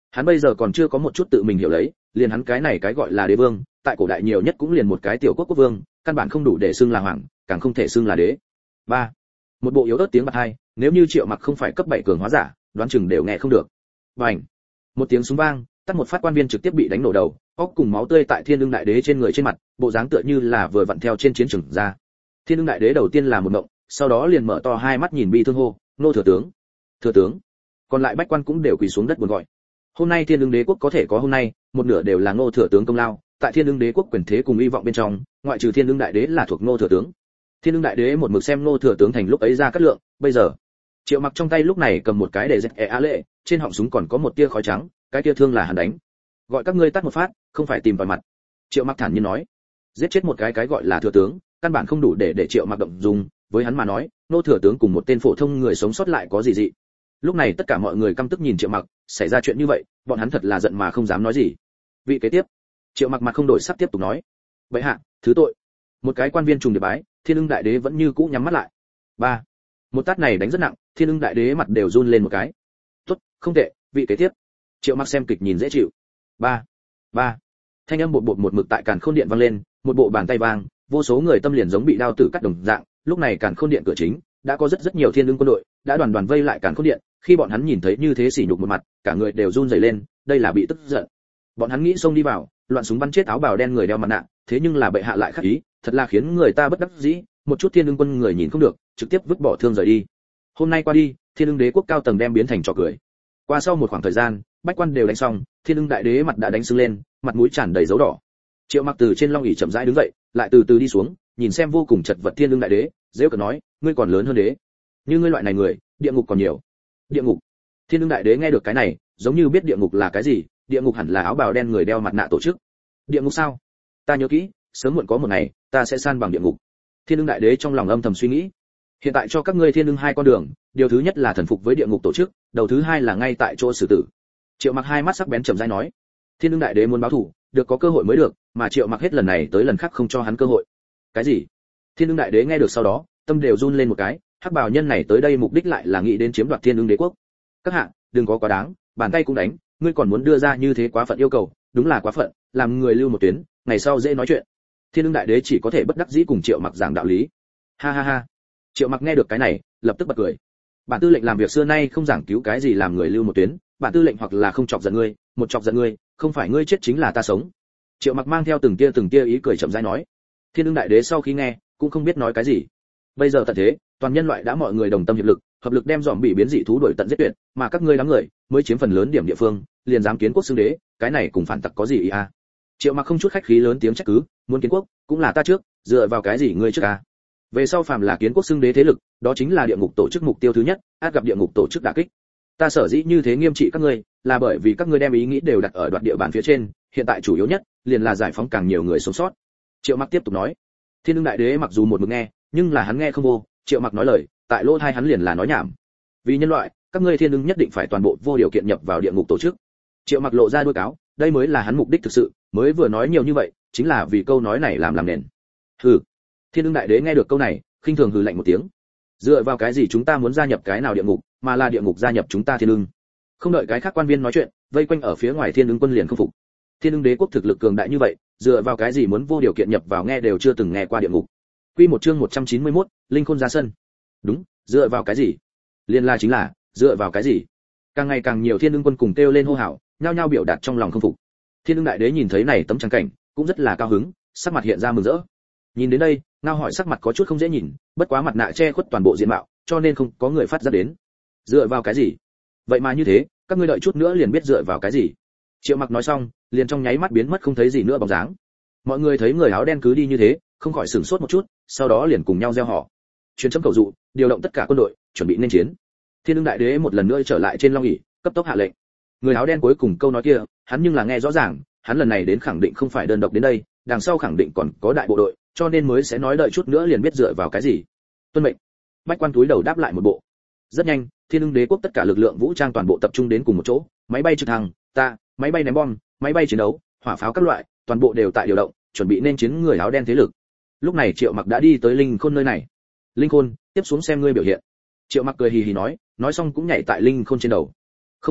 Hắn bây giờ còn chưa có một chút tự mình hiểu lấy, liền hắn cái này cái gọi là đế vương, tại cổ đại nhiều nhất cũng liền một cái tiểu quốc quốc vương, căn bản không đủ để xưng là hoàng, càng không thể xưng là đế. Ba. Một bộ yếu ớt tiếng bật hai, nếu như Triệu Mặc không phải cấp bảy cường hóa giả, đoán chừng đều nghe không được. Bành. Một tiếng súng vang, tắt một phát quan viên trực tiếp bị đánh nổ đầu, óc cùng máu tươi tại Thiên Lương Đại Đế trên người trên mặt, bộ dáng tựa như là vừa vặn theo trên chiến trường ra. Thiên Lương Đại Đế đầu tiên là một ngộng, sau đó liền mở to hai mắt nhìn bi thương hô, nô thừa tướng, thừa tướng. Còn lại bách quan cũng đều quỳ xuống đất buồn gọi. Hôm nay Thiên Lương Đế quốc có thể có hôm nay, một nửa đều là Ngô thừa tướng công lao, tại Thiên Lương Đế quốc quyền thế cùng uy vọng bên trong, ngoại trừ Thiên Lương Đại Đế là thuộc Ngô thừa tướng. Thiên Lương Đại Đế một mực xem Ngô thừa tướng thành lúc ấy ra cát lượng, bây giờ, Triệu Mặc trong tay lúc này cầm một cái để dẹp e á lệ, trên họng súng còn có một tia khói trắng, cái tia thương là hắn đánh. Gọi các ngươi tắt một phát, không phải tìm vào mặt. Triệu Mặc thản nhiên nói, giết chết một cái cái gọi là thừa tướng, căn bản không đủ để để Triệu Mặc động dung, với hắn mà nói, Ngô thừa tướng cùng một tên phổ thông người sống sót lại có gì dị. Lúc này tất cả mọi người căm tức nhìn Triệu Mặc, xảy ra chuyện như vậy, bọn hắn thật là giận mà không dám nói gì. Vị kế tiếp, Triệu Mặc mặt không đổi sắc tiếp tục nói, vậy hạ, thứ tội. Một cái quan viên trùng điệp bái, Thiên Lương Đại Đế vẫn như cũ nhắm mắt lại. Ba. Một tát này đánh rất nặng, Thiên Lương Đại Đế mặt đều run lên một cái. Tốt, không tệ, vị kế tiếp. Triệu Mặc xem kịch nhìn dễ chịu. Ba. Ba. Thanh âm bột bột một mực tại Càn Khôn Điện vang lên, một bộ bàn tay vang, vô số người tâm liền giống bị đao tử cắt đồng dạng. Lúc này Càn Khôn Điện cửa chính đã có rất rất nhiều Thiên Lương quân đội đã đoàn đoàn vây lại Càn Khôn Điện. Khi bọn hắn nhìn thấy như thế sỉ nhục một mặt, cả người đều run rẩy lên, đây là bị tức giận. Bọn hắn nghĩ xông đi vào, loạn súng bắn chết áo bào đen người đeo mặt nạ, thế nhưng là bệ hạ lại khắc ý, thật là khiến người ta bất đắc dĩ, một chút Thiên Lương quân người nhìn không được, trực tiếp vứt bỏ thương rời đi. Hôm nay qua đi, Thiên Lương Đế quốc cao tầng đem biến thành trò cười. Qua sau một khoảng thời gian, bách quan đều đánh xong, Thiên Lương Đại Đế mặt đã đánh sưng lên, mặt mũi tràn đầy dấu đỏ. Triệu Mặc từ trên long ỷ chậm rãi đứng dậy, lại từ từ đi xuống, nhìn xem vô cùng chật vật Thiên Lương Đại Đế, giễu cợt nói, ngươi còn lớn hơn đế. Như ngươi loại này người, địa ngục còn nhiều. Địa ngục. Thiên Lương Đại Đế nghe được cái này, giống như biết địa ngục là cái gì, địa ngục hẳn là áo bào đen người đeo mặt nạ tổ chức. Địa ngục sao? Ta nhớ kỹ, sớm muộn có một ngày, ta sẽ san bằng địa ngục. Thiên Lương Đại Đế trong lòng âm thầm suy nghĩ. Hiện tại cho các ngươi Thiên Lương hai con đường, điều thứ nhất là thần phục với địa ngục tổ chức, đầu thứ hai là ngay tại chỗ xử tử. Triệu Mặc hai mắt sắc bén trầm rãi nói, Thiên Lương Đại Đế muốn báo thù, được có cơ hội mới được, mà Triệu Mặc hết lần này tới lần khác không cho hắn cơ hội. Cái gì? Thiên Lương Đại Đế nghe được sau đó, tâm đều run lên một cái, hắc bào nhân này tới đây mục đích lại là nghĩ đến chiếm đoạt Thiên Lương Đế quốc. Các hạ, đừng có quá đáng, bàn tay cũng đánh, ngươi còn muốn đưa ra như thế quá phận yêu cầu, đúng là quá phận, làm người lưu một tuyến, ngày sau dễ nói chuyện. Thiên Lương Đại Đế chỉ có thể bất đắc dĩ cùng Triệu Mặc giảng đạo lý. Ha ha ha. Triệu Mặc nghe được cái này, lập tức bật cười. Bản tư lệnh làm việc xưa nay không giảng cứu cái gì làm người lưu một tuyến, bản tư lệnh hoặc là không chọc giận ngươi, một chọc giận ngươi, không phải ngươi chết chính là ta sống. Triệu Mặc mang theo từng tia từng tia ý cười chậm rãi nói. Thiên Lương Đại Đế sau khi nghe, cũng không biết nói cái gì. Bây giờ tận thế, toàn nhân loại đã mọi người đồng tâm hiệp lực, hợp lực đem dòm bị biến dị thú đuổi tận giết tuyệt, mà các ngươi đám người mới chiếm phần lớn điểm địa phương, liền dám kiến quốc xưng đế, cái này cùng phản tặc có gì ý à? Triệu Mặc không chút khách khí lớn tiếng trách cứ, muốn kiến quốc, cũng là ta trước, dựa vào cái gì ngươi trước à? Về sau phàm là kiến quốc xưng đế thế lực, đó chính là địa ngục tổ chức mục tiêu thứ nhất, át gặp địa ngục tổ chức đả kích. Ta sở dĩ như thế nghiêm trị các ngươi, là bởi vì các ngươi đem ý nghĩ đều đặt ở đoạt địa bàn phía trên, hiện tại chủ yếu nhất liền là giải phóng càng nhiều người sống sót. Triệu Mặc tiếp tục nói. Thiên Lương Đại Đế mặc dù một mực nghe, nhưng là hắn nghe không vô, Triệu Mặc nói lời, tại lỗ tai hắn liền là nói nhảm. Vì nhân loại, các ngươi Thiên Lương nhất định phải toàn bộ vô điều kiện nhập vào địa ngục tổ chức. Triệu Mặc lộ ra đuôi cáo, đây mới là hắn mục đích thực sự, mới vừa nói nhiều như vậy, chính là vì câu nói này làm làm nền. Hừ. Thiên Lương Đại Đế nghe được câu này, khinh thường hừ lạnh một tiếng. Dựa vào cái gì chúng ta muốn gia nhập cái nào địa ngục, mà là địa ngục gia nhập chúng ta Thiên Lương? Không đợi cái khác quan viên nói chuyện, vây quanh ở phía ngoài Thiên Lương quân liền không phục. Thiên Lương Đế quốc thực lực cường đại như vậy, dựa vào cái gì muốn vô điều kiện nhập vào nghe đều chưa từng nghe qua địa ngục. Quy một chương một trăm chín mươi mốt, Linh Khôn ra sân. Đúng, dựa vào cái gì? Liên la chính là, dựa vào cái gì? Càng ngày càng nhiều Thiên Lương quân cùng kêu lên hô hào, nhao nhao biểu đạt trong lòng không phục. Thiên Lương Đại Đế nhìn thấy này tấm trang cảnh, cũng rất là cao hứng, sắc mặt hiện ra mừng rỡ. Nhìn đến đây, Ngao hỏi sắc mặt có chút không dễ nhìn, bất quá mặt nạ che khuất toàn bộ diện mạo, cho nên không có người phát ra đến. Dựa vào cái gì? Vậy mà như thế, các ngươi đợi chút nữa liền biết dựa vào cái gì. Triệu Mặc nói xong, liền trong nháy mắt biến mất không thấy gì nữa bóng dáng. Mọi người thấy người áo đen cứ đi như thế, không khỏi sửng sốt một chút, sau đó liền cùng nhau reo hò. Truyền chấm cầu dụ, điều động tất cả quân đội, chuẩn bị nên chiến. Thiên Lương Đại Đế một lần nữa trở lại trên long ỷ, cấp tốc hạ lệnh. Người áo đen cuối cùng câu nói kia, hắn nhưng là nghe rõ ràng, hắn lần này đến khẳng định không phải đơn độc đến đây, đằng sau khẳng định còn có đại bộ đội, cho nên mới sẽ nói đợi chút nữa liền biết dựa vào cái gì. Tuân mệnh. Bách quan túi đầu đáp lại một bộ. Rất nhanh, Thiên Lương Đế quốc tất cả lực lượng vũ trang toàn bộ tập trung đến cùng một chỗ, máy bay trực thăng, ta, máy bay ném bom, máy bay chiến đấu, hỏa pháo các loại, toàn bộ đều tại điều động, chuẩn bị nên chiến người áo đen thế lực. Lúc này Triệu Mặc đã đi tới Linh Khôn nơi này. Linh Khôn, tiếp xuống xem ngươi biểu hiện. Triệu Mặc cười hì hì nói, nói xong cũng nhảy tại Linh Khôn trên đầu. Không sai,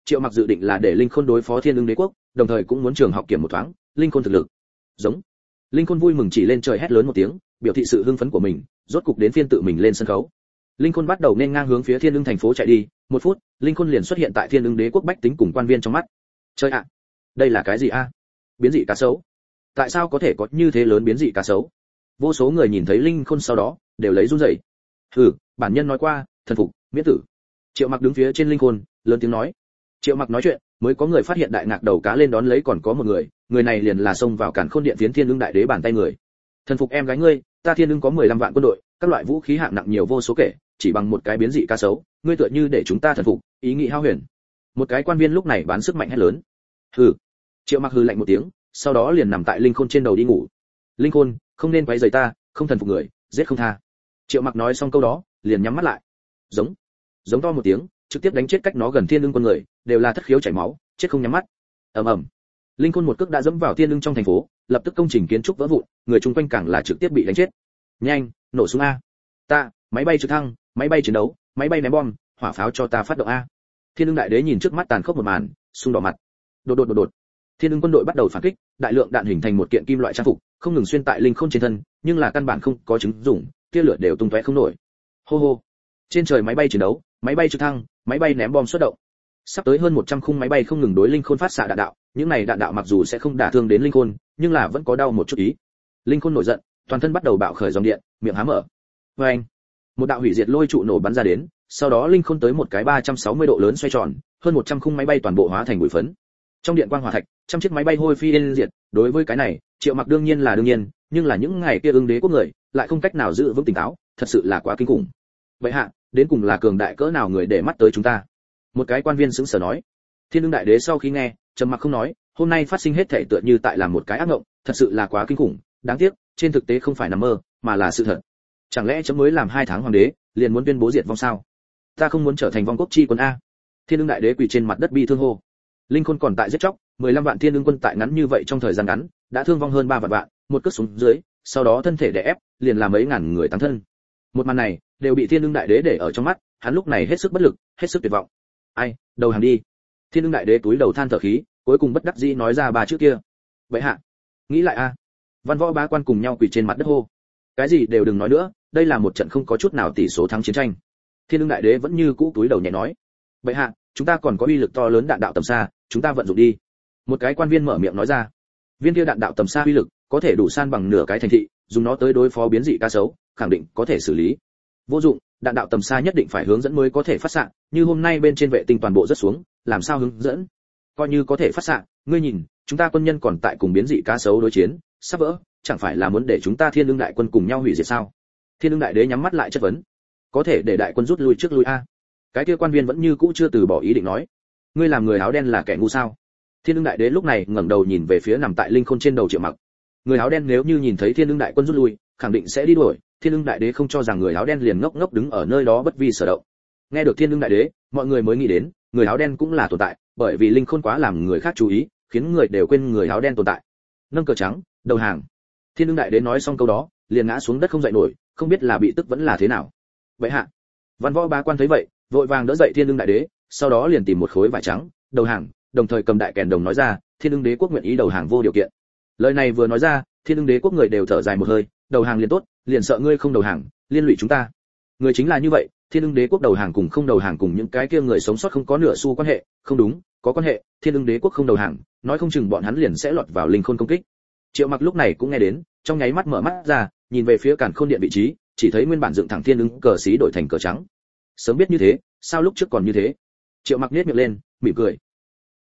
Triệu Mặc dự định là để Linh Khôn đối phó Thiên Ưng Đế quốc, đồng thời cũng muốn trường học kiểm một thoáng Linh Khôn thực lực. Giống. Linh Khôn vui mừng chỉ lên trời hét lớn một tiếng, biểu thị sự hưng phấn của mình, rốt cục đến phiên tự mình lên sân khấu. Linh Khôn bắt đầu nên ngang hướng phía Thiên Ưng thành phố chạy đi, một phút, Linh Khôn liền xuất hiện tại Thiên Ưng Đế quốc bách tính cùng quan viên trong mắt. Chơi ạ, đây là cái gì a? Biến dị cá sấu. Tại sao có thể có như thế lớn biến dị cá sấu? Vô số người nhìn thấy Linh Khôn sau đó, đều lấy run rẩy. Hừ, bản nhân nói qua, thần phục, miễn tử. Triệu Mặc đứng phía trên Linh Khôn, lớn tiếng nói. Triệu Mặc nói chuyện, mới có người phát hiện đại ngạc đầu cá lên đón lấy còn có một người, người này liền là xông vào Càn Khôn Điện phiến Thiên Ưng đại đế bàn tay người. Thần phục em gái ngươi, ta Thiên Ưng có mười lăm vạn quân đội, các loại vũ khí hạng nặng nhiều vô số kể, chỉ bằng một cái biến dị cá sấu, ngươi tựa như để chúng ta thần phục, ý nghĩ hao huyền. Một cái quan viên lúc này bán sức mạnh hét lớn. Hừ. Triệu Mặc hừ lạnh một tiếng, sau đó liền nằm tại Linh Khôn trên đầu đi ngủ. Linh Khôn, không nên quấy rầy ta, không thần phục người, giết không tha. Triệu Mặc nói xong câu đó, liền nhắm mắt lại. Giống. Giống to một tiếng, trực tiếp đánh chết cách nó gần Thiên Ưng con người, đều là thất khiếu chảy máu, chết không nhắm mắt. Ầm ầm. Linh Khôn một cước đã dẫm vào Thiên Ưng trong thành phố, lập tức công trình kiến trúc vỡ vụn, người chung quanh càng là trực tiếp bị đánh chết. Nhanh, nổ súng a. Ta, máy bay trực thăng, máy bay chiến đấu, máy bay ném bom, hỏa pháo cho ta phát động a. Thiên Ưng đại đế nhìn trước mắt tàn khốc một màn, sung đỏ mặt. Đột đột đột đột. Thiên Ưng quân đội bắt đầu phản kích, đại lượng đạn hình thành một kiện kim loại trang phục, không ngừng xuyên tại Linh Khôn trên thân, nhưng là căn bản không có chứng dụng, tia lửa đều tung tóe không nổi. Hô hô. Trên trời máy bay chiến đấu, máy bay trực thăng, máy bay ném bom xuất động. Sắp tới hơn một trăm khung máy bay không ngừng đối Linh Khôn phát xạ đạn đạo, những này đạn đạo mặc dù sẽ không đả thương đến Linh Khôn, nhưng là vẫn có đau một chút ý. Linh Khôn nổi giận, toàn thân bắt đầu bạo khởi dòng điện, miệng há mở. Oeng! Một đạo hủy diệt lôi trụ nổ bắn ra đến, sau đó Linh Khôn tới một cái ba trăm sáu mươi độ lớn xoay tròn, hơn một trăm khung máy bay toàn bộ hóa thành bụi phấn. Trong điện quang hỏa thạch, trăm chiếc máy bay hôi phi yên diệt, đối với cái này, Triệu Mặc đương nhiên là đương nhiên, nhưng là những ngày kia Ưng Đế quốc người, lại không cách nào giữ vững tỉnh táo, thật sự là quá kinh khủng. Vậy hạ, đến cùng là cường đại cỡ nào người để mắt tới chúng ta? Một cái quan viên sững sờ nói. Thiên Ưng đại đế sau khi nghe, trầm mặc không nói, hôm nay phát sinh hết thảy tựa như tại làm một cái ác mộng, thật sự là quá kinh khủng, đáng tiếc, trên thực tế không phải nằm mơ, mà là sự thật. Chẳng lẽ chấm mới làm hai tháng hoàng đế, liền muốn tuyên bố diệt vong sao? Ta không muốn trở thành vong quốc chi quân a. Thiên Ưng đại đế quỳ trên mặt đất bi thương hô. Linh Khôn còn tại giết chóc, mười lăm vạn Thiên Ưng quân tại ngắn như vậy trong thời gian ngắn, đã thương vong hơn ba vạn vạn, một cước xuống dưới, sau đó thân thể đè ép, liền làm mấy ngàn người tăng thân. Một màn này, đều bị Thiên Ưng đại đế để ở trong mắt, hắn lúc này hết sức bất lực, hết sức tuyệt vọng. Ai, đầu hàng đi. Thiên Ưng đại đế túi đầu than thở khí, cuối cùng bất đắc dĩ nói ra ba chữ kia. Vậy hạ, nghĩ lại a. Văn võ bá quan cùng nhau quỳ trên mặt đất hô. Cái gì đều đừng nói nữa, đây là một trận không có chút nào tỷ số thắng chiến tranh. Thiên Ưng đại đế vẫn như cũ túi đầu nhẹ nói. Vậy hạ, chúng ta còn có uy lực to lớn đạn đạo tầm xa, chúng ta vận dụng đi. Một cái quan viên mở miệng nói ra. Viên kia đạn đạo tầm xa uy lực, có thể đủ san bằng nửa cái thành thị, dùng nó tới đối phó biến dị cá sấu, khẳng định có thể xử lý. Vô dụng, đạn đạo tầm xa nhất định phải hướng dẫn mới có thể phát xạ, như hôm nay bên trên vệ tinh toàn bộ rất xuống, làm sao hướng dẫn? Coi như có thể phát xạ, ngươi nhìn, chúng ta quân nhân còn tại cùng biến dị cá sấu đối chiến, sắp vỡ, chẳng phải là muốn để chúng ta Thiên Ưng đại quân cùng nhau hủy diệt sao? Thiên Ưng đại đế nhắm mắt lại chất vấn. Có thể để đại quân rút lui trước lui a. Cái kia quan viên vẫn như cũ chưa từ bỏ ý định nói. Ngươi làm người áo đen là kẻ ngu sao? Thiên Ưng đại đế lúc này ngẩng đầu nhìn về phía nằm tại Linh Khôn trên đầu Triệu Mặc. Người áo đen nếu như nhìn thấy Thiên Ưng đại quân rút lui, khẳng định sẽ đi đuổi, Thiên Ưng đại đế không cho rằng người áo đen liền ngốc ngốc đứng ở nơi đó bất vi sở động. Nghe được Thiên Ưng đại đế, mọi người mới nghĩ đến, người áo đen cũng là tồn tại, bởi vì Linh Khôn quá làm người khác chú ý, khiến người đều quên người áo đen tồn tại. Nâng cờ trắng, đầu hàng. Thiên Ưng đại đế nói xong câu đó, liền ngã xuống đất không dậy nổi, không biết là bị tức vẫn là thế nào. Vậy hạ, văn võ bá quan thấy vậy, vội vàng đỡ dậy Thiên Ưng đại đế, sau đó liền tìm một khối vải trắng, đầu hàng, đồng thời cầm đại kèn đồng nói ra, Thiên Ưng đế quốc nguyện ý đầu hàng vô điều kiện. Lời này vừa nói ra, Thiên Ưng đế quốc người đều thở dài một hơi, đầu hàng liền tốt, liền sợ ngươi không đầu hàng, liên lụy chúng ta. Người chính là như vậy, Thiên Ưng đế quốc đầu hàng cùng không đầu hàng cùng những cái kia người sống sót không có nửa xu quan hệ, không đúng, có quan hệ, Thiên Ưng đế quốc không đầu hàng, nói không chừng bọn hắn liền sẽ lọt vào Linh Khôn công kích. Triệu Mặc lúc này cũng nghe đến, trong nháy mắt mở mắt ra, nhìn về phía Càn Khôn điện vị trí, chỉ thấy nguyên bản dựng thẳng Thiên Ưng cờ xí đổi thành cờ trắng. Sớm biết như thế, sao lúc trước còn như thế? Triệu Mặc nhếch miệng lên, mỉm cười.